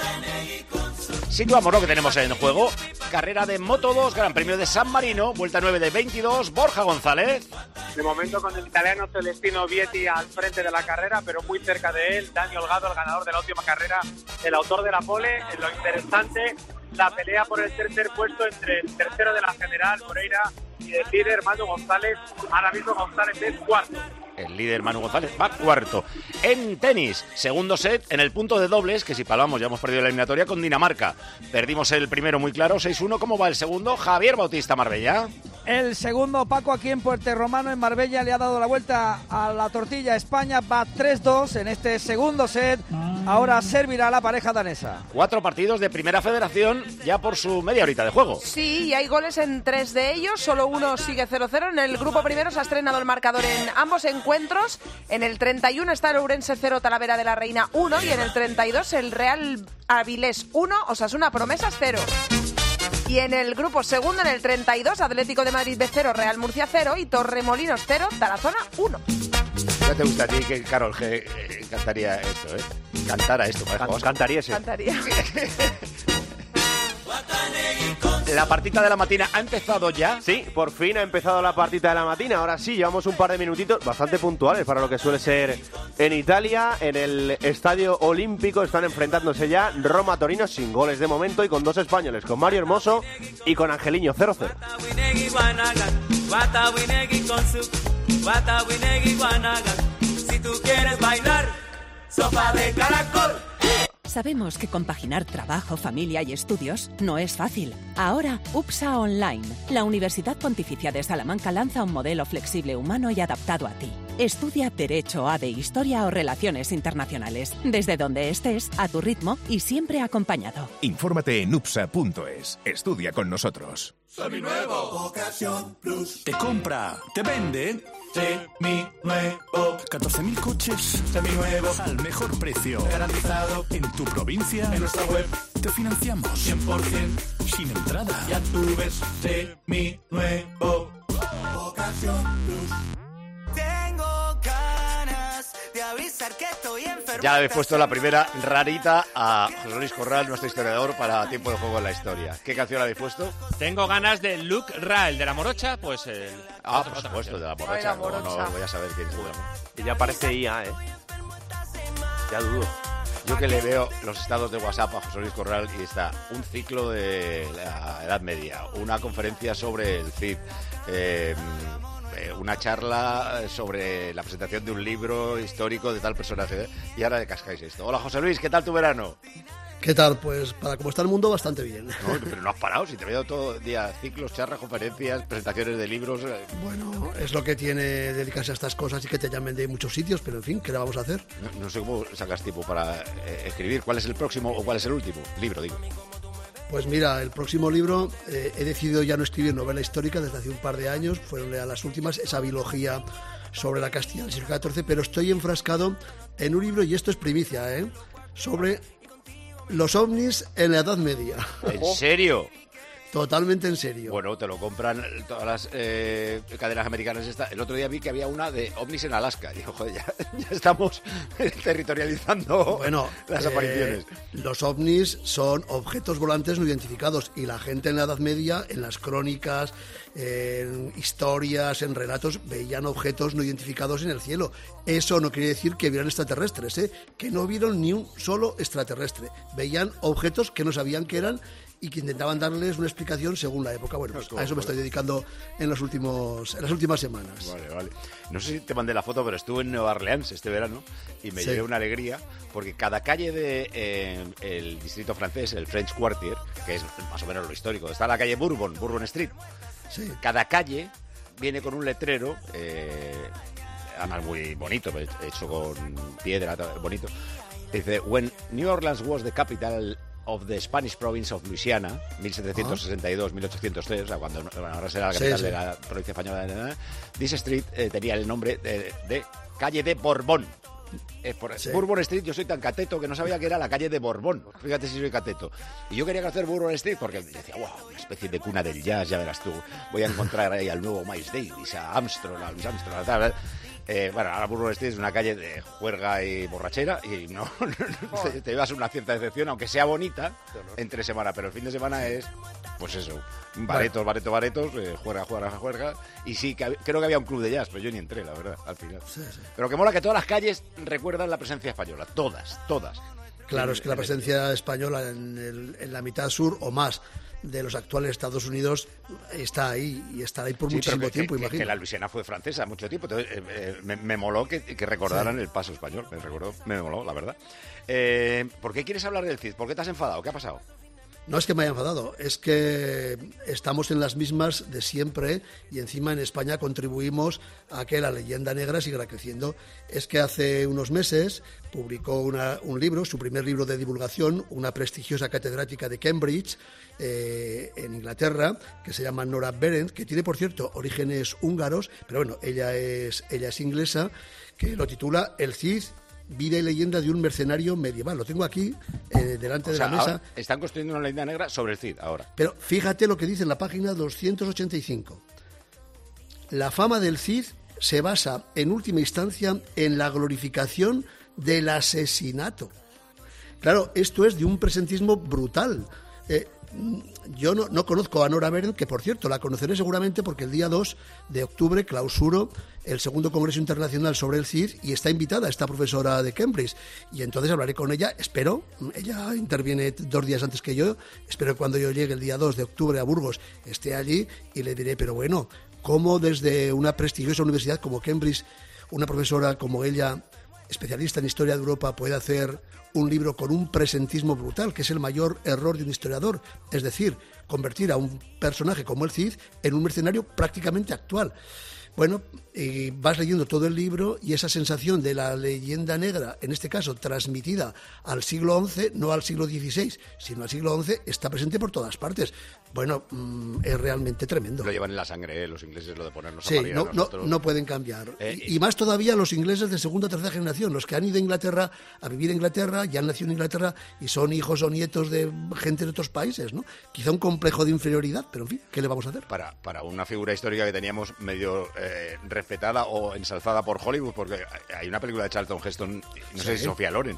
Situamos lo que tenemos en juego. Carrera de Moto 2, Gran Premio de San Marino, vuelta 9 de 22, Borja González. De momento con el italiano Celestino Vietti al frente de la carrera, pero muy cerca de él, Dani Olgado, el ganador de la última carrera, el autor de la pole. En lo interesante, la pelea por el tercer puesto entre el tercero de la general, Moreira, y el líder Manu González. Ahora mismo González es cuarto. El líder Manu González va cuarto. En tenis, segundo set en el punto de dobles, que si palmamos ya hemos perdido la eliminatoria con Dinamarca. Perdimos el primero muy claro, 6-1. ¿Cómo va el segundo? Javier Bautista, Marbella. El segundo, Paco, aquí en Puerto Romano, en Marbella, le ha dado la vuelta a la tortilla a España. Va 3-2 en este segundo set. Ahora servirá la pareja danesa. 4 partidos de Primera Federación ya por su media horita de juego. Sí, y hay goles en 3 de ellos. Solo uno sigue 0-0. En el grupo primero se ha estrenado el marcador en ambos encuentros. En el 31 está el Ourense 0, Talavera de la Reina 1. Y en el 32 el Real Avilés 1, Osasuna Promesas 0. Y en el grupo segundo, en el 32, Atlético de Madrid B 0, Real Murcia 0 y Torremolinos 0, Tarazona 1. ¿Ya te gusta a ti que Karol G cantaría esto, Cantara esto, cantaríese. Cantaría. La partita de la matina ha empezado ya. Sí, por fin ha empezado la partita de la matina. Ahora sí, llevamos un par de minutitos bastante puntuales para lo que suele ser en Italia. En el Estadio Olímpico están enfrentándose ya Roma-Torino sin goles de momento y con 2 españoles, con Mario Hermoso y con Angeliño, 0-0. Si tú quieres bailar, sopa de caracol. Sabemos que compaginar trabajo, familia y estudios no es fácil. Ahora, UPSA Online, la Universidad Pontificia de Salamanca lanza un modelo flexible, humano y adaptado a ti. Estudia Derecho, ADE, Historia o Relaciones Internacionales, desde donde estés, a tu ritmo y siempre acompañado. Infórmate en upsa.es. Estudia con nosotros. Seminuevo. Ocasión Plus. Te compra, te vende. Seminuevo. 14.000 coches seminuevos al mejor precio. Garantizado. En tu provincia. En nuestra web. Te financiamos 100%. Sin entrada. Ya tú ves. Seminuevo. Ocasión Plus. Tengo ganas de avisar que estoy enfermo. Ya le habéis puesto la primera rarita a José Luis Corral, nuestro historiador, para Tiempo de Juego en la Historia. ¿Qué canción habéis puesto? Tengo ganas de Luke Ra, el de la morocha, pues el... por supuesto, de la morocha. Ay, la morocha. No voy a saber quién es el de la morocha. Y ya parece IA, Ya dudo. Yo que le veo los estados de WhatsApp a José Luis Corral y está un ciclo de la Edad Media, una conferencia sobre el Cid, una charla sobre la presentación de un libro histórico de tal personaje, y ahora le cascáis esto. Hola, José Luis, ¿qué tal tu verano? ¿Qué tal? Pues para como está el mundo, bastante bien. No, pero no has parado, si te veo todo el día ciclos, charlas, conferencias, presentaciones de libros. Bueno, es lo que tiene dedicarse a estas cosas y que te llamen de muchos sitios, pero en fin, ¿qué le vamos a hacer? No sé cómo sacas tiempo para escribir. ¿Cuál es el próximo o cuál es el último libro, digo? Pues mira, el próximo libro, he decidido ya no escribir novela histórica desde hace un par de años, fueron las últimas, esa biología sobre la Castilla del siglo XIV, pero estoy enfrascado en un libro, y esto es primicia, sobre los ovnis en la Edad Media. ¿En serio? Totalmente en serio. Bueno, te lo compran todas las cadenas americanas. El otro día vi que había una de ovnis en Alaska. Digo, joder, ya estamos territorializando las apariciones. Los ovnis son objetos volantes no identificados, y la gente en la Edad Media, en las crónicas, en historias, en relatos, veían objetos no identificados en el cielo. Eso no quiere decir que vieran extraterrestres, que no vieron ni un solo extraterrestre. Veían objetos que no sabían qué eran y que intentaban darles una explicación según la época. Bueno, pues a eso me estoy dedicando en las últimas semanas. Vale. No sé si te mandé la foto, pero estuve en Nueva Orleans este verano y me llevé una alegría, porque cada calle del distrito francés, el French Quartier, que es más o menos lo histórico, está la calle Bourbon Street. Sí. Cada calle viene con un letrero, además muy bonito, hecho con piedra, bonito. Dice, when New Orleans was the capital of the Spanish province of Louisiana, 1762-1803, o sea, cuando ahora será la capital de la provincia española, this street tenía el nombre de calle de Borbón. Bourbon Street, yo soy tan cateto que no sabía que era la calle de Borbón. Fíjate si soy cateto. Y yo quería conocer Bourbon Street porque decía, wow, una especie de cuna del jazz, ya verás tú. Voy a encontrar ahí al nuevo Miles Davis, a Armstrong, tal. Bueno, ahora Bourbon Street es una calle de juerga y borrachera, y no te llevas una cierta decepción, aunque sea bonita, entre semana, pero el fin de semana es, pues eso, baretos, juerga, y sí, creo que había un club de jazz, pero yo ni entré, la verdad, al final. Sí. Pero que mola que todas las calles recuerdan la presencia española, todas. Claro, es que la presencia española en la mitad sur o más de los actuales Estados Unidos está ahí, y estará ahí por muchísimo tiempo, imagino. Que la Luisiana fue francesa mucho tiempo, entonces me moló que recordaran el paso español, me moló, la verdad. ¿Por qué quieres hablar del Cid? ¿Por qué te has enfadado? ¿Qué ha pasado? No es que me haya enfadado, es que estamos en las mismas de siempre, y encima en España contribuimos a que la leyenda negra siga creciendo. Es que hace unos meses publicó un libro, su primer libro de divulgación, una prestigiosa catedrática de Cambridge, en Inglaterra, que se llama Nora Berendt, que tiene, por cierto, orígenes húngaros, pero bueno, ella es inglesa, que lo titula El Cid, vida y leyenda de un mercenario medieval. Lo tengo aquí delante de la mesa. Están construyendo una leyenda negra sobre el Cid ahora. Pero fíjate lo que dice en la página 285. La fama del Cid se basa en última instancia en la glorificación del asesinato. Claro, esto es de un presentismo brutal. Yo no conozco a Nora Berendt, que por cierto la conoceré seguramente porque el día 2 de octubre clausuro el segundo Congreso Internacional sobre el Cid, y está invitada esta profesora de Cambridge, y entonces hablaré con ella, espero, ella interviene 2 días antes que yo, espero que cuando yo llegue el día 2 de octubre a Burgos esté allí, y le diré, pero bueno, ¿cómo desde una prestigiosa universidad como Cambridge, una profesora como ella, especialista en historia de Europa, puede hacer un libro con un presentismo brutal, que es el mayor error de un historiador? Es decir, convertir a un personaje como el Cid en un mercenario prácticamente actual. Bueno, y vas leyendo todo el libro, y esa sensación de la leyenda negra, en este caso transmitida al siglo XI, no al siglo XVI, sino al siglo XI, está presente por todas partes. Bueno, es realmente tremendo. Lo llevan en la sangre, los ingleses, lo de ponernos a parir a nosotros. No pueden cambiar. Y más todavía los ingleses de segunda o tercera generación, los que han ido a Inglaterra, a vivir en Inglaterra, ya han nacido en Inglaterra y son hijos o nietos de gente de otros países, ¿no? Quizá un complejo de inferioridad, pero en fin, ¿qué le vamos a hacer? Para una figura histórica que teníamos medio respetada o ensalzada por Hollywood, porque hay una película de Charlton Heston, no sé si Sofía Loren,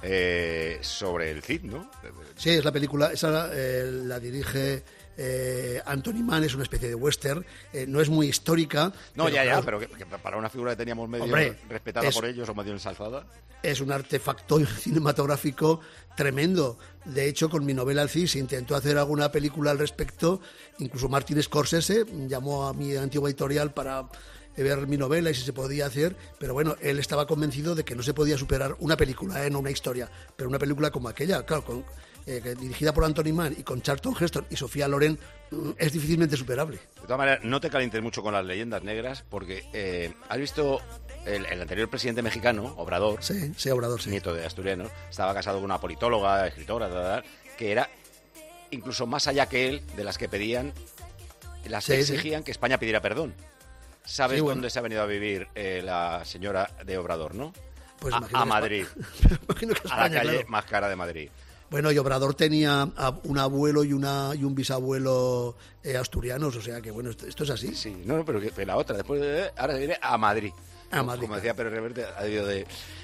sobre el Cid, ¿no? Sí, es la película, esa la dirige Anthony Mann, es una especie de western, no es muy histórica. No, pero que para una figura que teníamos medio respetada por ellos o medio ensalzada. Es un artefacto cinematográfico tremendo. De hecho, con mi novela El Cid se intentó hacer alguna película al respecto. Incluso Martin Scorsese llamó a mi antigua editorial para ver mi novela y si se podía hacer, pero bueno, él estaba convencido de que no se podía superar una película, no una historia, pero una película como aquella, claro, dirigida por Anthony Mann y con Charlton Heston y Sofía Loren, es difícilmente superable. De todas maneras, no te calientes mucho con las leyendas negras, porque ¿has visto el anterior presidente mexicano, Obrador? Sí, Obrador, sí. Nieto de asturiano, estaba casado con una politóloga, escritora, que era incluso más allá que él, de las que pedían, las que exigían que España pidiera perdón. ¿Sabes dónde se ha venido a vivir la señora de Obrador, no? Pues a Madrid. Imagino que España, a la calle claro. más cara de Madrid. Bueno, y Obrador tenía un abuelo y un bisabuelo asturianos, o sea que bueno, esto es así. Sí, no, pero que la otra, después ahora se viene a Madrid. A Madrid. Como decía Pérez Reverte, ha debido de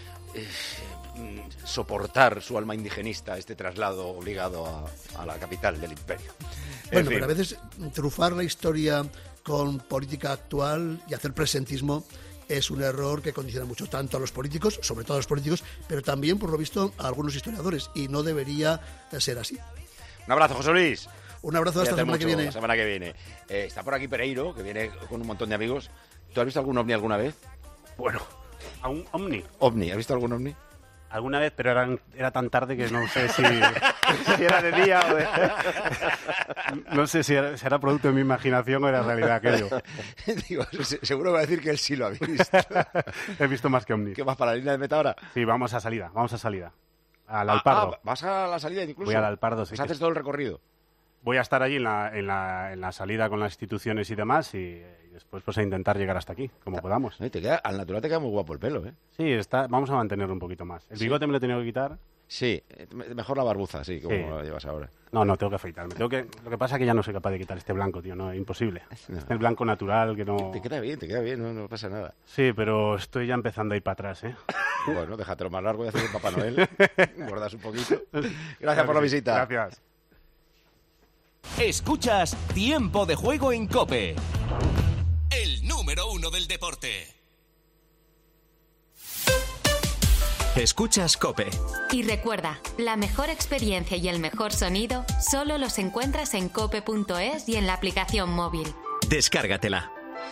soportar su alma indigenista este traslado obligado a la capital del imperio. Bueno, pero a veces trufar la historia con política actual y hacer presentismo es un error que condiciona mucho tanto a los políticos, sobre todo a los políticos, pero también, por lo visto, a algunos historiadores, y no debería ser así. Un abrazo, José Luis. Un abrazo hasta la semana que viene. La semana que viene. Está por aquí Pereiro, que viene con un montón de amigos. ¿Tú has visto algún ovni alguna vez? Bueno, ¿a un ovni? ¿Ovni? ¿Has visto algún ovni? Alguna vez, pero era tan tarde que no sé si era de día o de... No sé si era producto de mi imaginación o era realidad aquello. Digo, seguro va a decir que él sí lo ha visto. He visto más que ovnis. ¿Qué vas para la línea de meta ahora? Sí, vamos a salida. Al Alpardo. ¿Vas a la salida incluso? Voy al Alpardo, sí. Pues haces todo el recorrido. Voy a estar allí en la salida con las instituciones y demás y después pues a intentar llegar hasta aquí, como podamos. Al natural te queda muy guapo el pelo, ¿eh? Sí, vamos a mantenerlo un poquito más. El bigote me lo he tenido que quitar. Sí, mejor la barbuza, sí, como lo llevas ahora. No, tengo que afeitarme. Lo que pasa es que ya no soy capaz de quitar este blanco, tío, no, es imposible. No. Es el blanco natural que no... Te queda bien, no pasa nada. Sí, pero estoy ya empezando a ir para atrás, ¿eh? Bueno, déjatelo más largo y haces el Papá Noel. Guardas un poquito. Gracias por la visita. Gracias. Escuchas Tiempo de Juego en COPE. El número 1 del deporte. Escuchas COPE. Y recuerda, la mejor experiencia y el mejor sonido solo los encuentras en cope.es y en la aplicación móvil. Descárgatela.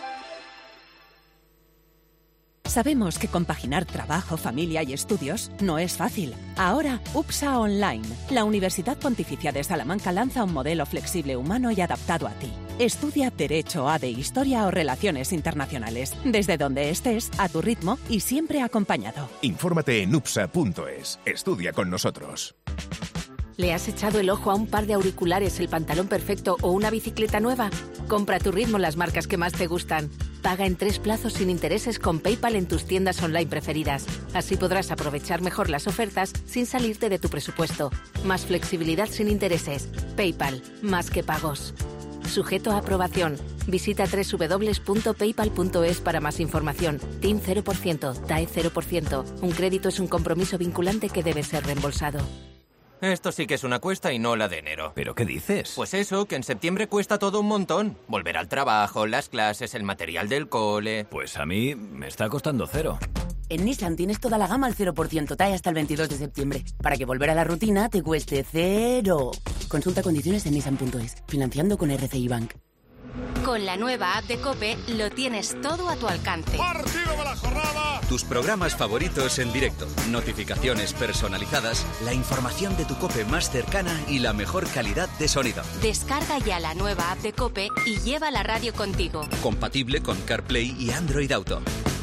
Sabemos que compaginar trabajo, familia y estudios no es fácil. Ahora, UPSA Online, la Universidad Pontificia de Salamanca lanza un modelo flexible, humano y adaptado a ti. Estudia Derecho, ADE, Historia o Relaciones Internacionales, desde donde estés, a tu ritmo y siempre acompañado. Infórmate en upsa.es. Estudia con nosotros. ¿Le has echado el ojo a un par de auriculares, el pantalón perfecto o una bicicleta nueva? Compra a tu ritmo las marcas que más te gustan. Paga en 3 plazos sin intereses con PayPal en tus tiendas online preferidas. Así podrás aprovechar mejor las ofertas sin salirte de tu presupuesto. Más flexibilidad sin intereses. PayPal, más que pagos. Sujeto a aprobación. Visita www.paypal.es para más información. TIN 0%, TAE 0%. Un crédito es un compromiso vinculante que debe ser reembolsado. Esto sí que es una cuesta y no la de enero. ¿Pero qué dices? Pues eso, que en septiembre cuesta todo un montón. Volver al trabajo, las clases, el material del cole... Pues a mí me está costando 0. En Nissan tienes toda la gama al 0%, TAE hasta el 22 de septiembre. Para que volver a la rutina te cueste 0. Consulta condiciones en Nissan.es. Financiando con RCI Bank. Con la nueva app de COPE lo tienes todo a tu alcance. ¡Partido de la jornada! Tus programas favoritos en directo, notificaciones personalizadas, la información de tu COPE más cercana y la mejor calidad de sonido. Descarga ya la nueva app de COPE y lleva la radio contigo. Compatible con CarPlay y Android Auto.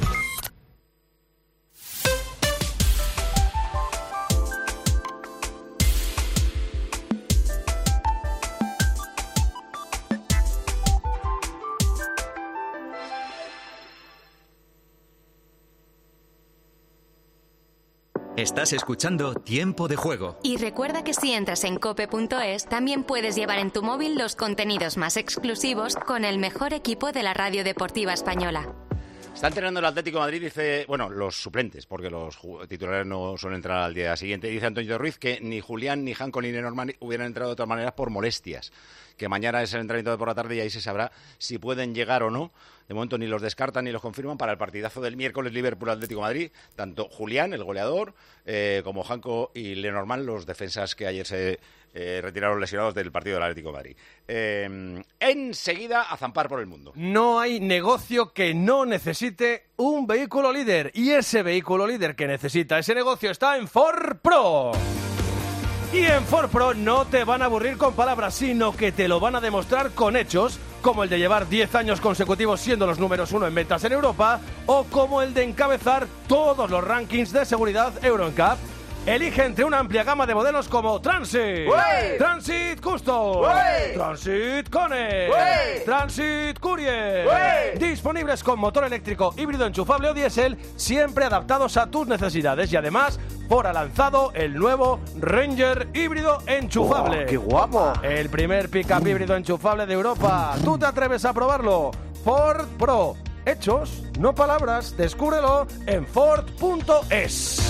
Estás escuchando Tiempo de Juego. Y recuerda que si entras en cope.es, también puedes llevar en tu móvil los contenidos más exclusivos con el mejor equipo de la radio deportiva española. Está entrenando el Atlético de Madrid, dice, bueno, los suplentes, porque los titulares no suelen entrar al día siguiente. Dice Antonio Ruiz que ni Julián, ni Janko, ni Lenormand hubieran entrado de todas maneras por molestias. Que mañana es el entrenamiento de por la tarde y ahí se sabrá si pueden llegar o no. de momento ni los descartan ni los confirman para el partidazo del miércoles Liverpool-Atlético de Madrid. Tanto Julián, el goleador, como Janko y Lenormand, los defensas que ayer se retiraron lesionados del partido del Atlético de Madrid. Enseguida a zampar por el mundo. No hay negocio que no necesite un vehículo líder, y ese vehículo líder que necesita ese negocio está en Ford Pro. Y en Ford Pro no te van a aburrir con palabras, sino que te lo van a demostrar con hechos, como el de llevar 10 años consecutivos siendo los números 1 en ventas en Europa, o como el de encabezar todos los rankings de seguridad Euro NCAP. Elige entre una amplia gama de modelos como Transit, ¡Uey! Transit Custom, ¡Uey! Transit Connect, ¡Uey! Transit Courier. ¡Uey! Disponibles con motor eléctrico, híbrido enchufable o diésel, siempre adaptados a tus necesidades. Y además, Ford ha lanzado el nuevo Ranger híbrido enchufable. ¡Oh, qué guapo! El primer pick-up híbrido enchufable de Europa. ¿Tú te atreves a probarlo? Ford Pro. Hechos, no palabras. Descúbrelo en Ford.es.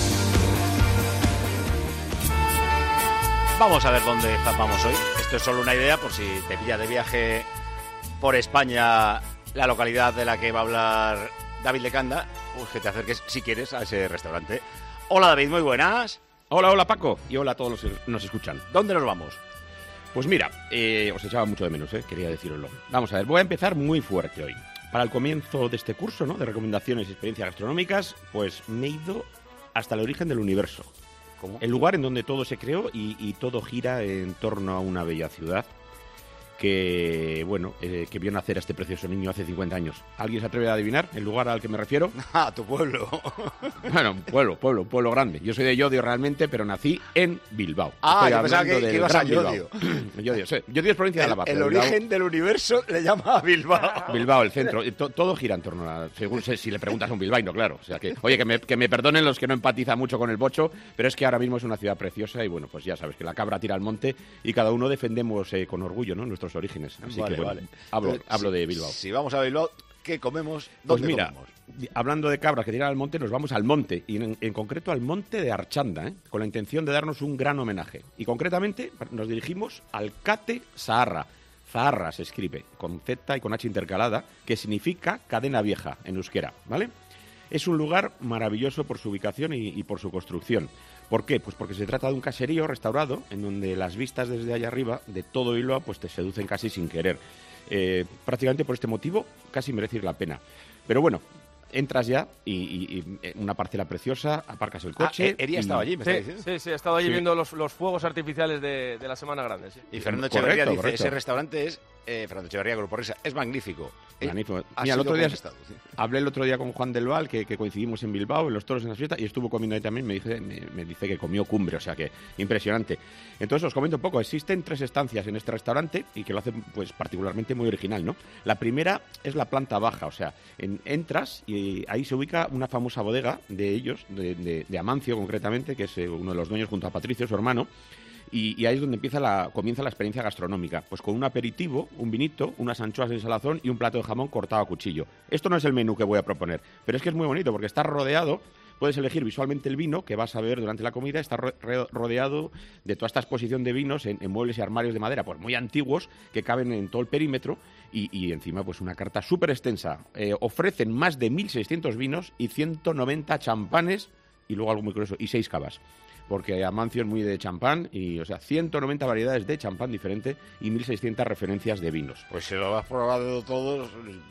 Vamos a ver dónde zampamos hoy. Esto es solo una idea por si te pilla de viaje por España la localidad de la que va a hablar David Lecanda, pues que te acerques, si quieres, a ese restaurante. Hola David, muy buenas. Hola Paco, y hola a todos los que nos escuchan. ¿Dónde nos vamos? Pues mira, os echaba mucho de menos, quería deciroslo. Vamos a ver, voy a empezar muy fuerte hoy. Para el comienzo de este curso, ¿no?, de recomendaciones y experiencias gastronómicas, pues me he ido hasta el origen del universo. ¿Cómo? El lugar en donde todo se creó y todo gira en torno a una bella ciudad que, bueno, que vio nacer a este precioso niño hace 50 años. ¿Alguien se atreve a adivinar el lugar al que me refiero? Ah, tu pueblo. Bueno, pueblo grande. Yo soy de Llodio realmente, pero nací en Bilbao. Ah, Estoy yo pensaba hablando que del ibas a Gran Llodio. Llodio, sí. Llodio es provincia de La Paz. El origen del universo le llama a Bilbao. Bilbao, el centro. Todo gira en torno a... Según si le preguntas a un bilbaíno, claro. O sea que, oye, que me perdonen los que no empatizan mucho con el bocho, pero es que ahora mismo es una ciudad preciosa y, bueno, pues ya sabes que la cabra tira al monte y cada uno defendemos con orgullo, ¿no?, nuestros orígenes. Así Vale, que, bueno, vale. hablo de Bilbao. Si vamos a Bilbao, ¿qué comemos? Pues ¿Dónde mira, comemos? hablando de cabras que tiran al monte, nos vamos al monte, y en concreto al monte de Archanda, con la intención de darnos un gran homenaje. Y concretamente nos dirigimos al Cate Zaharra. Zaharra se escribe con Z y con H intercalada, que significa cadena vieja en euskera, ¿vale? Es un lugar maravilloso por su ubicación y por su construcción. ¿Por qué? Pues porque se trata de un caserío restaurado en donde las vistas desde allá arriba de todo Bilbao pues te seducen casi sin querer. Prácticamente por este motivo casi merece la pena. Pero bueno, entras ya y una parcela preciosa, aparcas el coche... Eria estaba allí, me está diciendo. Sí, estaba allí viendo los fuegos artificiales de la Semana Grande. Sí. Y Fernando Echeverría dice, correcto. ese restaurante es... Fernando Echeverría, Grupo Risa, es magnífico. Magnífico. Ha Mira, el sido otro día conquistado, sí. hablé el otro día con Juan del Val, que coincidimos en Bilbao, en los toros en la fiesta, y estuvo comiendo ahí también, me dice que comió cumbre, o sea que impresionante. Entonces os comento un poco, existen 3 estancias en este restaurante y que lo hacen pues particularmente muy original, ¿no? La primera es la planta baja, o sea, entras y ahí se ubica una famosa bodega de ellos, de Amancio concretamente, que es uno de los dueños junto a Patricio, su hermano. Y ahí es donde comienza la experiencia gastronómica, pues con un aperitivo, un vinito, unas anchoas en salazón y un plato de jamón cortado a cuchillo. Esto no es el menú que voy a proponer, pero es que es muy bonito porque estás rodeado, puedes elegir visualmente el vino que vas a beber durante la comida, está rodeado de toda esta exposición de vinos en muebles y armarios de madera, pues muy antiguos, que caben en todo el perímetro y encima pues una carta súper extensa. Ofrecen más de 1.600 vinos y 190 champanes y luego algo muy curioso, y 6 cavas. Porque Amancio es muy de champán y, o sea, 190 variedades de champán diferente y 1.600 referencias de vinos. Pues si lo has probado todos...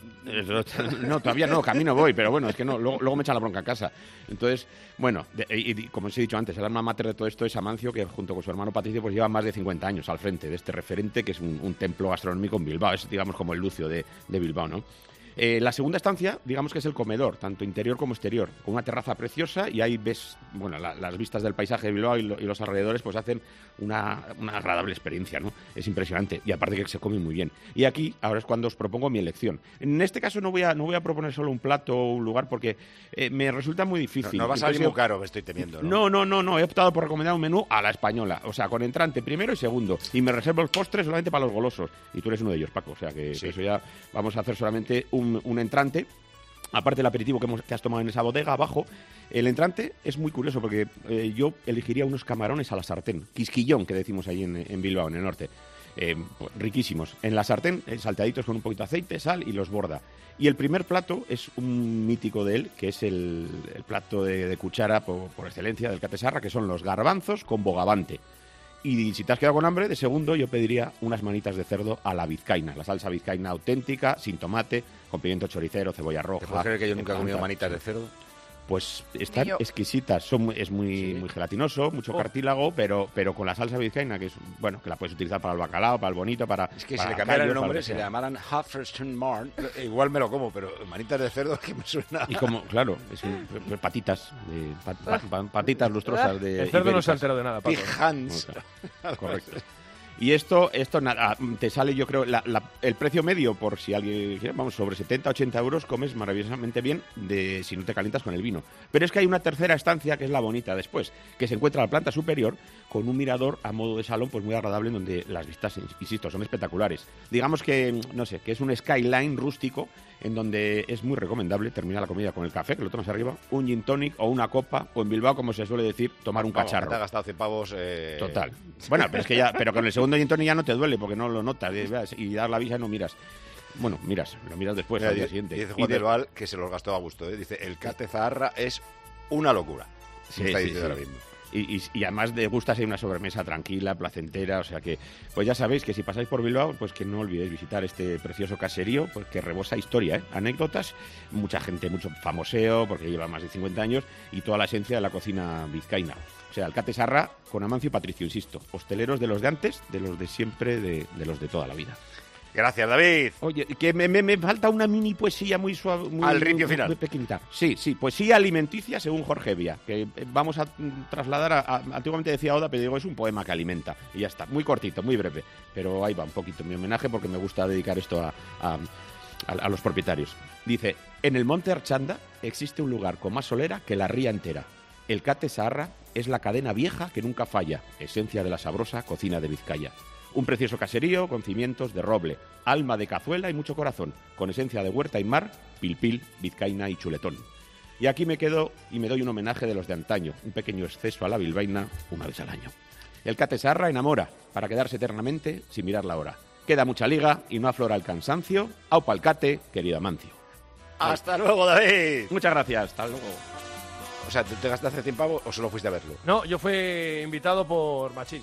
No, todavía no, camino voy, pero bueno, es que no, luego me echa la bronca a casa. Entonces, bueno, y como os he dicho antes, el alma mater de todo esto es Amancio, que junto con su hermano Patricio pues lleva más de 50 años al frente de este referente, que es un templo gastronómico en Bilbao, es digamos como el Lucio de Bilbao, ¿no? La segunda estancia, digamos que es el comedor, tanto interior como exterior, con una terraza preciosa y ahí ves, bueno, las vistas del paisaje de Bilbao y los alrededores pues hacen una agradable experiencia, ¿no? Es impresionante y aparte que se come muy bien. Y aquí, ahora es cuando os propongo mi elección. En este caso no voy a proponer solo un plato o un lugar porque me resulta muy difícil. No va a salir muy caro, me estoy temiendo, ¿no? No, he optado por recomendar un menú a la española, o sea, con entrante primero y segundo, y me reservo los postres solamente para los golosos, y tú eres uno de ellos, Paco, o sea que eso ya vamos a hacer solamente un entrante. Aparte del aperitivo que has tomado en esa bodega abajo, el entrante es muy curioso porque yo elegiría unos camarones a la sartén, quisquillón que decimos ahí en Bilbao, en el norte. riquísimos. En la sartén, salteaditos con un poquito de aceite, sal y los borda. Y el primer plato es un mítico de él, que es el plato de cuchara por excelencia del Catesarra, que son los garbanzos con bogavante. Y si te has quedado con hambre, de segundo yo pediría unas manitas de cerdo a la vizcaína, la salsa vizcaína auténtica, sin tomate, con pimiento choricero, cebolla roja. ¿Te puedes creer que yo nunca he comido manitas de cerdo? Pues están exquisitas, es muy gelatinoso, mucho cartílago, pero con la salsa vizcaína, que es, bueno, que la puedes utilizar para el bacalao, para el bonito, para... Es que para si le cambiara el callos, nombre, si le llamaran Haferston-Marn, igual me lo como, pero manitas de cerdo que me suena... Y como, claro, patitas, patitas lustrosas de... El cerdo no se ha enterado de nada, Paco. Hans. Correcto. Y esto nada, te sale, yo creo, el precio medio, por si alguien quiere, vamos, sobre 70-80 euros, comes maravillosamente bien si no te calientas con el vino. Pero es que hay una tercera estancia, que es la bonita después, que se encuentra en la planta superior, con un mirador a modo de salón, pues muy agradable, en donde las vistas, insisto, son espectaculares. Digamos que, no sé, que es un skyline rústico, en donde es muy recomendable terminar la comida con el café, que lo tomas arriba, un gin tonic o una copa, o en Bilbao, como se suele decir, tomar un cacharro. Te has gastado 100 pavos... Total. Bueno, pero es que pero con el segundo gin tonic ya no te duele, porque no lo notas, y dar la visa no miras. Bueno, lo miras después, al día siguiente. Dice Juan del Val que se los gastó a gusto, ¿eh? Dice, el Catesarra es una locura. Sí, ahora mismo. Y además de gustas hay una sobremesa tranquila, placentera, o sea que, pues ya sabéis que si pasáis por Bilbao, pues que no olvidéis visitar este precioso caserío, pues que rebosa historia, anécdotas, mucha gente, mucho famoseo, porque lleva más de 50 años, y toda la esencia de la cocina vizcaína. O sea, el Catesarra con Amancio y Patricio, insisto, hosteleros de los de antes, de los de siempre, de los de toda la vida. Gracias, David. Oye, que me falta una mini poesía muy suave. Al ripio final. Muy pequeñita. Sí, poesía alimenticia según Jorge Vía, que vamos a trasladar antiguamente decía Oda, pero digo, es un poema que alimenta. Y ya está, muy cortito, muy breve. Pero ahí va un poquito mi homenaje, porque me gusta dedicar esto a los propietarios. Dice, en el Monte Archanda existe un lugar con más solera que la ría entera. El Catesarra es la cadena vieja que nunca falla, esencia de la sabrosa cocina de Vizcaya. Un precioso caserío con cimientos de roble, alma de cazuela y mucho corazón, con esencia de huerta y mar, pilpil, vizcaína y chuletón. Y aquí me quedo y me doy un homenaje de los de antaño, un pequeño exceso a la bilbaína una vez al año. El Catesarra enamora, para quedarse eternamente sin mirar la hora. Queda mucha liga y no aflora el cansancio. Aupa el Cate, querido Amancio. ¡Hasta luego, David! Muchas gracias, hasta luego. O sea, ¿te gastaste 100 pavos o solo fuiste a verlo? No, yo fui invitado por Machín.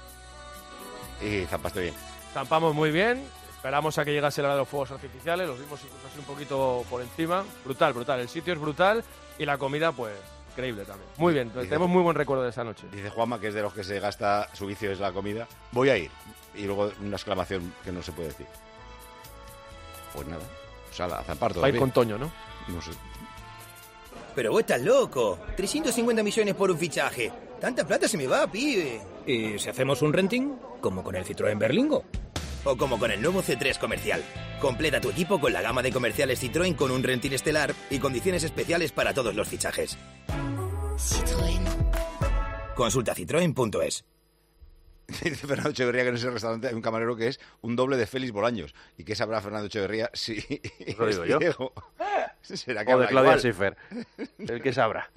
Y zampaste bien. Zampamos muy bien, esperamos a que llegase la hora de los fuegos artificiales, los vimos incluso así un poquito por encima. Brutal, el sitio es brutal y la comida, pues, increíble también. Muy bien, tenemos muy buen recuerdo de esa noche. Dice Juanma, que es de los que se gasta, su vicio es la comida. Voy a ir. Y luego una exclamación que no se puede decir. Pues nada, o sea, a zampar todo. Va a ir con Toño, ¿no? No sé. Pero vos estás loco. 350 millones por un fichaje. Tanta plata se me va, pibe. ¿Y si hacemos un renting? ¿Como con el Citroën Berlingo? O como con el nuevo C3 Comercial. Completa tu equipo con la gama de comerciales Citroën con un renting estelar y condiciones especiales para todos los fichajes. Citroën. Consulta citroen.es. Dice Fernando Echeverría que en ese restaurante hay un camarero que es un doble de Félix Bolaños. ¿Y qué sabrá Fernando Echeverría si lo digo yo? Ciego? ¿Será que o de Claudia igual? Schiffer. El que sabrá.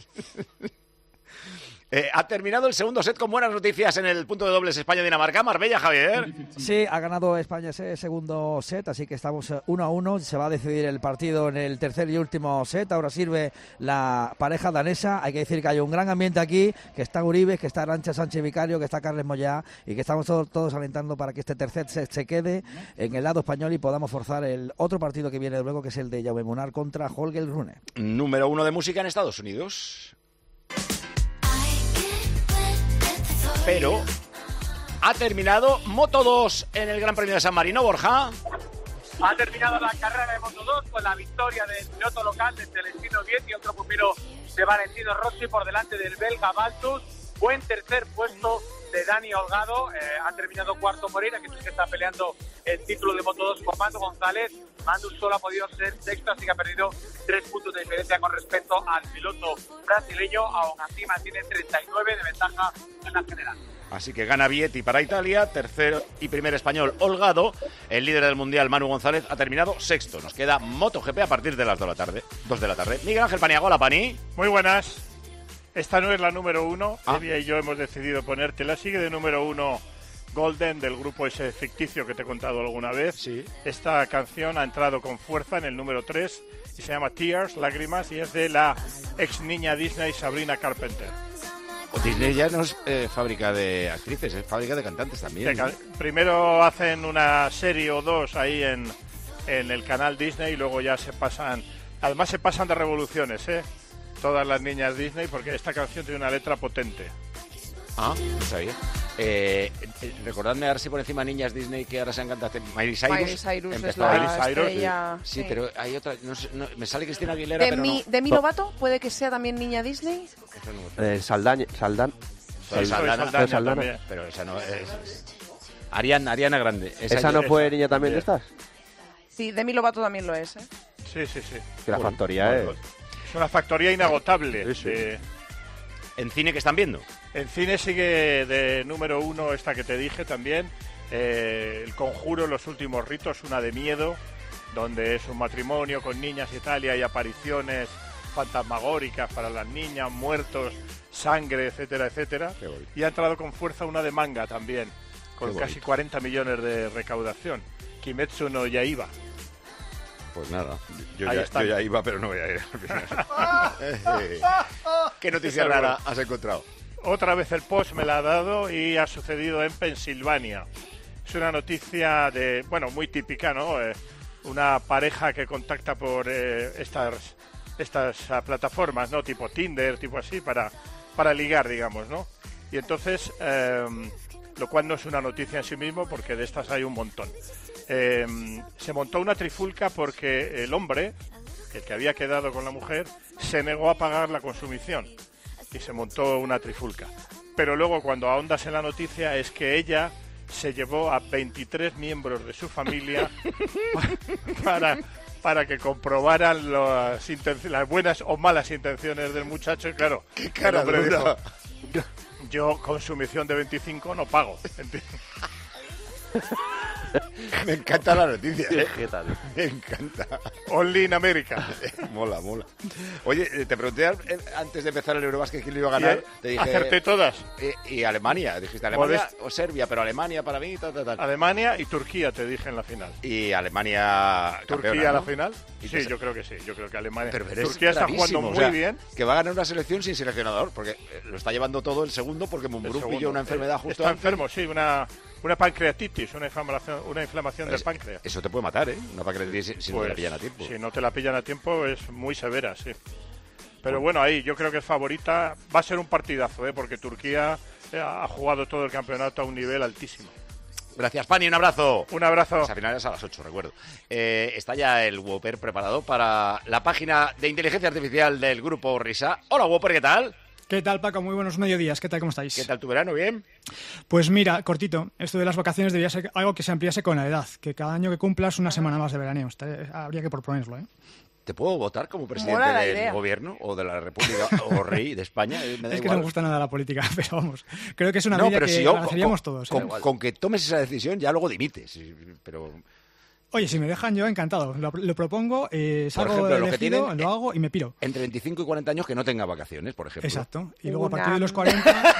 Ha terminado el segundo set con buenas noticias en el punto de dobles España-Dinamarca. Marbella, Javier. Sí, ha ganado España ese segundo set, así que estamos 1-1. Se va a decidir el partido en el tercer y último set. Ahora sirve la pareja danesa. Hay que decir que hay un gran ambiente aquí, que está Uribe, que está Arantxa Sánchez Vicario, que está Carles Moyá y que estamos todos alentando para que este tercer set se quede en el lado español y podamos forzar el otro partido que viene luego, que es el de Jaume Munar contra Holger Rune. Número 1 de música en Estados Unidos. Pero ha terminado Moto 2 en el Gran Premio de San Marino, Borja. Ha terminado la carrera de Moto 2 con la victoria del piloto local de Celestino Vietti, otro pupilo de Valentino Rossi por delante del belga Baltus. Buen tercer puesto de Dani Holgado. Ha terminado cuarto Moreira, que es el que está peleando el título de Moto 2 con Mando González. Mando solo ha podido ser sexto, así que ha perdido 3 puntos de diferencia con respecto al piloto brasileño. Aún así mantiene 39 de ventaja en la general. Así que gana Vietti para Italia, tercero y primer español Holgado. El líder del mundial, Manu González, ha terminado sexto. Nos queda MotoGP a partir de las 2 de la tarde. Miguel Ángel Paniagua, hola Pani. Muy buenas. Esta no es la número 1. Elia y yo hemos decidido ponértela. Sigue de número 1 Golden, del grupo ese ficticio que te he contado alguna vez. Sí. Esta canción ha entrado con fuerza en el número 3 y se llama Tears, Lágrimas, y es de la ex niña Disney Sabrina Carpenter. Disney ya no es fábrica de actrices, es fábrica de cantantes también. Primero hacen una serie o dos ahí en el canal Disney y luego ya se pasan... Además se pasan de revoluciones, todas las niñas Disney, porque esta canción tiene una letra potente. Ah, no sabía. Recordadme ahora si por encima niñas Disney que ahora se han cantado. Miley Cyrus es la estrella. Sí, pero hay otra. No, me sale Cristina Aguilera, pero no. ¿Demi Lovato puede que sea también niña Disney? Saldana. Pero esa no es. Ariana Grande. ¿Esa no fue niña también de estas? Sí, Demi Lovato también lo es. Sí. Que la factoría es una factoría inagotable. Sí. ¿En cine qué están viendo? En cine sigue de número 1 esta que te dije también, El Conjuro, Los Últimos Ritos, una de miedo, donde es un matrimonio con niñas y tal, y hay apariciones fantasmagóricas para las niñas, muertos, sangre, etcétera, etcétera. Y ha entrado con fuerza una de manga también, con casi 40 millones de recaudación, Kimetsu no Yaiba. Pues nada, yo ya iba, pero no voy a ir al final. ¿Qué noticia rara has encontrado? Otra vez el Post me la ha dado y ha sucedido en Pensilvania. Es una noticia muy típica, ¿no? Una pareja que contacta por estas plataformas, ¿no? Tipo Tinder, tipo así, para ligar, digamos, ¿no? Y entonces, lo cual no es una noticia en sí mismo, porque de estas hay un montón. Se montó una trifulca porque el hombre, el que había quedado con la mujer, se negó a pagar la consumición y se montó una trifulca. Pero luego, cuando ahondas en la noticia, es que ella se llevó a 23 miembros de su familia para que comprobaran las buenas o malas intenciones del muchacho. Y claro, ¡qué cara dura! Yo consumición de 25 no pago. Me encanta la noticia, ¿Qué tal? Me encanta. Only in America. Mola. Oye, te pregunté antes de empezar el Eurobasket quién lo iba a ganar. Te dije, acerté todas. Y Alemania. Dijiste Alemania o Serbia, pero Alemania para mí, tal. Alemania y Turquía, te dije en la final. Y Alemania ¿Turquía campeona, a la ¿no? final? Sí, yo creo que sí. Yo creo que Alemania. Pero Turquía está jugando muy bien. Que va a ganar una selección sin seleccionador, porque lo está llevando todo el segundo, porque Mumbrú pilló una enfermedad justo está antes. Enfermo, sí, una pancreatitis, una inflamación del páncreas. Eso te puede matar, Una pancreatitis si no te la pillan a tiempo. Si no te la pillan a tiempo es muy severa, sí. Pero bueno, ahí yo creo que es favorita. Va a ser un partidazo, porque Turquía ha jugado todo el campeonato a un nivel altísimo. Gracias, Pani, un abrazo. Un abrazo. Al final es a las 8, recuerdo. Está ya el Whopper preparado para la página de inteligencia artificial del grupo Risa. Hola, Whopper, ¿qué tal? ¿Qué tal, Paco? Muy buenos mediodías. ¿Qué tal? ¿Cómo estáis? ¿Qué tal tu verano? ¿Bien? Pues mira, cortito. Esto de las vacaciones debería ser algo que se ampliase con la edad. Que cada año que cumplas una semana más de veraneo. Habría que proponerlo, ¿Te puedo votar como presidente del gobierno o de la República o rey de España? Es que no me gusta nada la política, pero vamos. Creo que es una medida que agradeceríamos todos. Con que tomes esa decisión ya luego dimites. Pero... Oye, si me dejan yo, encantado. Lo propongo, salgo por ejemplo, elegido, lo hago y me piro. Entre 25 y 40 años que no tenga vacaciones, por ejemplo. Exacto. Y luego a partir de los 40...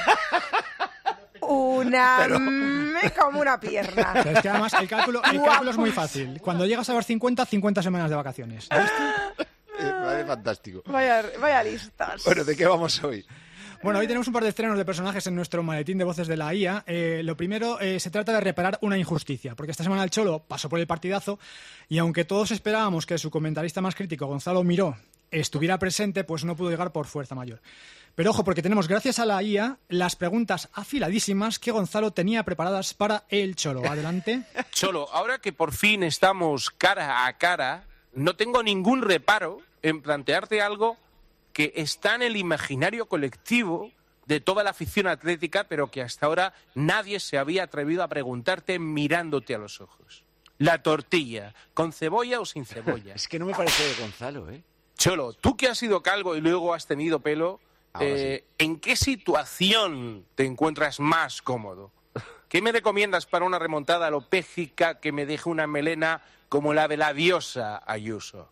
como una pierna. Pero es que además el cálculo es muy fácil. Cuando llegas a los 50 semanas de vacaciones. Me parece fantástico. Vaya listas. Bueno, ¿de qué vamos hoy? Bueno, hoy tenemos un par de estrenos de personajes en nuestro maletín de voces de la IA. Lo primero, se trata de reparar una injusticia, porque esta semana el Cholo pasó por el partidazo y aunque todos esperábamos que su comentarista más crítico, Gonzalo Miró, estuviera presente, pues no pudo llegar por fuerza mayor. Pero ojo, porque tenemos, gracias a la IA, las preguntas afiladísimas que Gonzalo tenía preparadas para el Cholo. Adelante. Cholo, ahora que por fin estamos cara a cara, no tengo ningún reparo en plantearte algo que está en el imaginario colectivo de toda la afición atlética, pero que hasta ahora nadie se había atrevido a preguntarte mirándote a los ojos. La tortilla, ¿con cebolla o sin cebolla? Es que no me parece de Gonzalo, Cholo, tú que has sido calvo y luego has tenido pelo, sí. ¿En qué situación te encuentras más cómodo? ¿Qué me recomiendas para una remontada alopégica que me deje una melena como la de la diosa Ayuso?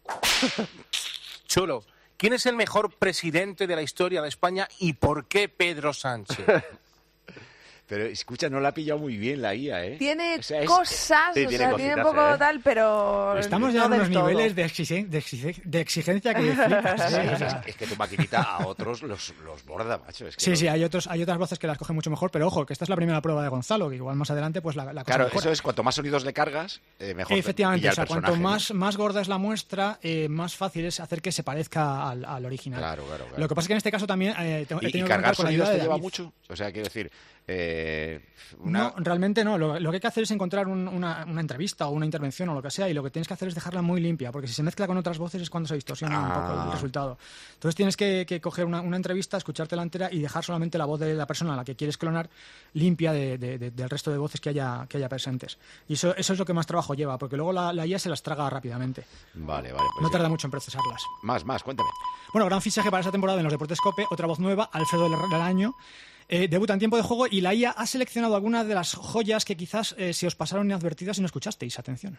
Cholo, ¿quién es el mejor presidente de la historia de España y por qué Pedro Sánchez? Pero escucha, no la ha pillado muy bien la IA, ¿eh? Tiene O sea, cosas, sí, o tiene sea, cositas, tiene un poco ¿eh? tal, pero Estamos no ya en del unos todo. niveles de exigencia que flipas. Sí, es que tu maquinita a otros los borda, macho. Es que Sí, hay otras voces que las cogen mucho mejor, pero ojo, que esta es la primera prueba de Gonzalo, que igual más adelante pues la cosa Claro, mejora. eso es, cuanto más sonidos le cargas, mejor. Efectivamente, pilla o sea, el cuanto personaje, más gorda es la muestra, más fácil es hacer que se parezca al original. Claro. Lo que pasa es que en este caso también he tenido ¿Y que cargar contar con la sonidos ayuda te de lleva David. mucho? O sea, quiero decir... No, realmente no. Lo que hay que hacer es encontrar una entrevista o una intervención o lo que sea, y lo que tienes que hacer es dejarla muy limpia, porque si se mezcla con otras voces es cuando se distorsiona un poco el resultado. Entonces tienes que coger una entrevista, escuchártela entera y dejar solamente la voz de la persona a la que quieres clonar limpia del resto de voces que haya presentes. Y eso es lo que más trabajo lleva, porque luego la IA se las traga rápidamente. Vale. No Pues tarda mucho en procesarlas. Más, cuéntame. Bueno, gran fichaje para esta temporada en los Deportes COPE, otra voz nueva, Alfredo del Año. Debuta en tiempo de juego y la IA ha seleccionado algunas de las joyas que quizás se os pasaron inadvertidas y no escuchasteis. Atención.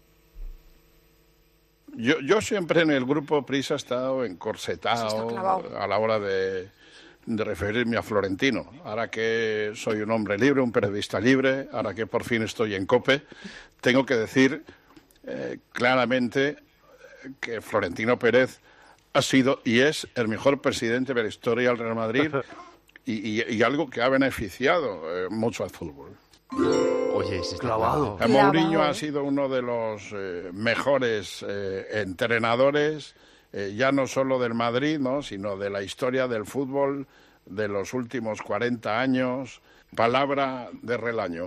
Yo siempre en el grupo Prisa he estado encorsetado a la hora de referirme a Florentino. Ahora que soy un hombre libre, un periodista libre, ahora que por fin estoy en COPE, tengo que decir claramente que Florentino Pérez ha sido y es el mejor presidente de la historia del Real Madrid y algo que ha beneficiado mucho al fútbol. Oye, ese está clavado. Mourinho ha sido uno de los mejores entrenadores, ya no solo del Madrid, ¿no?, sino de la historia del fútbol de los últimos 40 años. Palabra de Relaño.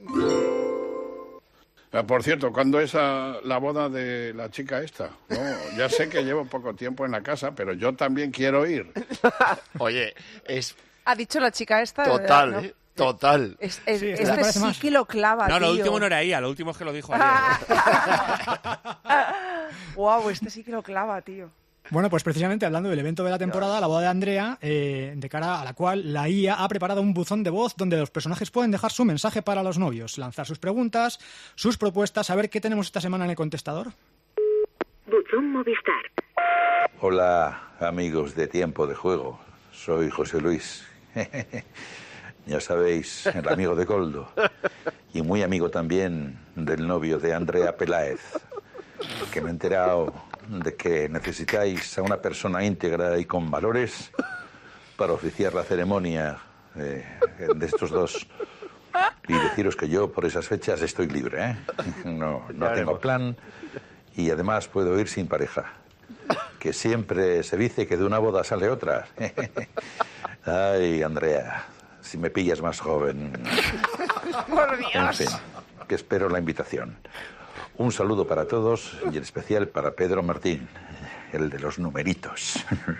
Por cierto, ¿cuándo es la boda de la chica esta? No, ya sé que llevo poco tiempo en la casa, pero yo también quiero ir. Oye, es Ha dicho la chica esta. total, ¿verdad, no? total. Este sí que lo clava, No, tío. lo último no era ella, lo último es que lo dijo ayer. Guau, este sí que lo clava, tío. Bueno, pues precisamente hablando del evento de la temporada, la boda de Andrea, de cara a la cual la IA ha preparado un buzón de voz donde los personajes pueden dejar su mensaje para los novios, lanzar sus preguntas, sus propuestas, a ver qué tenemos esta semana en el contestador. Buzón Movistar. Hola, amigos de Tiempo de Juego. Soy José Luis. Ya sabéis, el amigo de Coldo. Y muy amigo también del novio de Andrea Peláez. Que me he enterado de que necesitáis a una persona íntegra y con valores para oficiar la ceremonia de estos dos. Y deciros que yo por esas fechas estoy libre, ¿eh? No tengo plan y además puedo ir sin pareja. Que siempre se dice que de una boda sale otra. Ay, Andrea, si me pillas más joven. Por Dios. En fin, que espero la invitación. Un saludo para todos y en especial para Pedro Martín, el de los numeritos.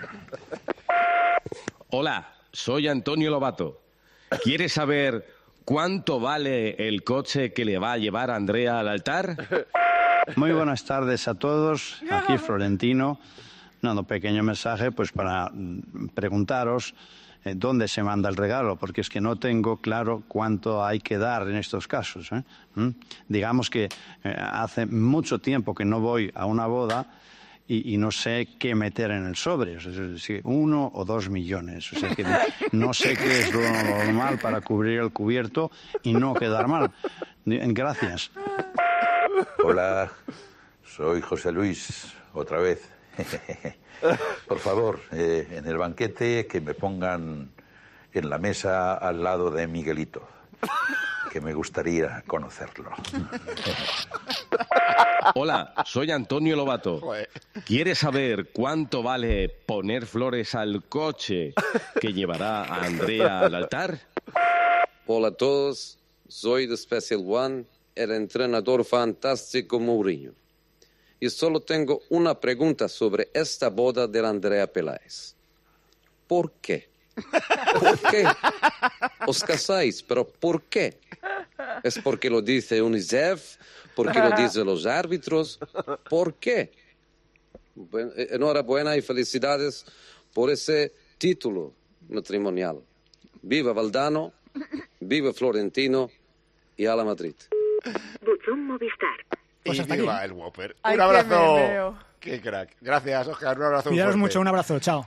Hola, soy Antonio Lobato. ¿Quieres saber cuánto vale el coche que le va a llevar a Andrea al altar? Muy buenas tardes a todos. Aquí Florentino. Un pequeño mensaje pues para preguntaros dónde se manda el regalo, porque es que no tengo claro cuánto hay que dar en estos casos. Digamos que hace mucho tiempo que no voy a una boda y no sé qué meter en el sobre, o sea, si 1 o 2 millones. O sea que no sé qué es lo normal para cubrir el cubierto y no quedar mal. Gracias. Hola, soy José Luis, otra vez. Por favor, en el banquete que me pongan en la mesa al lado de Miguelito, que me gustaría conocerlo. Hola, soy Antonio Lobato. ¿Quieres saber cuánto vale poner flores al coche que llevará a Andrea al altar? Hola a todos, soy de Special One, el entrenador fantástico Mourinho. Y solo tengo una pregunta sobre esta boda de Andrea Peláez. ¿Por qué? ¿Por qué? Os casáis, pero ¿por qué? ¿Es porque lo dice UNICEF? ¿Porque lo dicen los árbitros? ¿Por qué? Enhorabuena y felicidades por ese título matrimonial. Viva Valdano, viva Florentino y a la Madrid. Buzón Movistar. Pues hasta aquí. El Whopper. Ay, Un abrazo. qué meneo. Qué crack. Gracias, Óscar. Un abrazo. Cuidaros mucho, un abrazo, chao.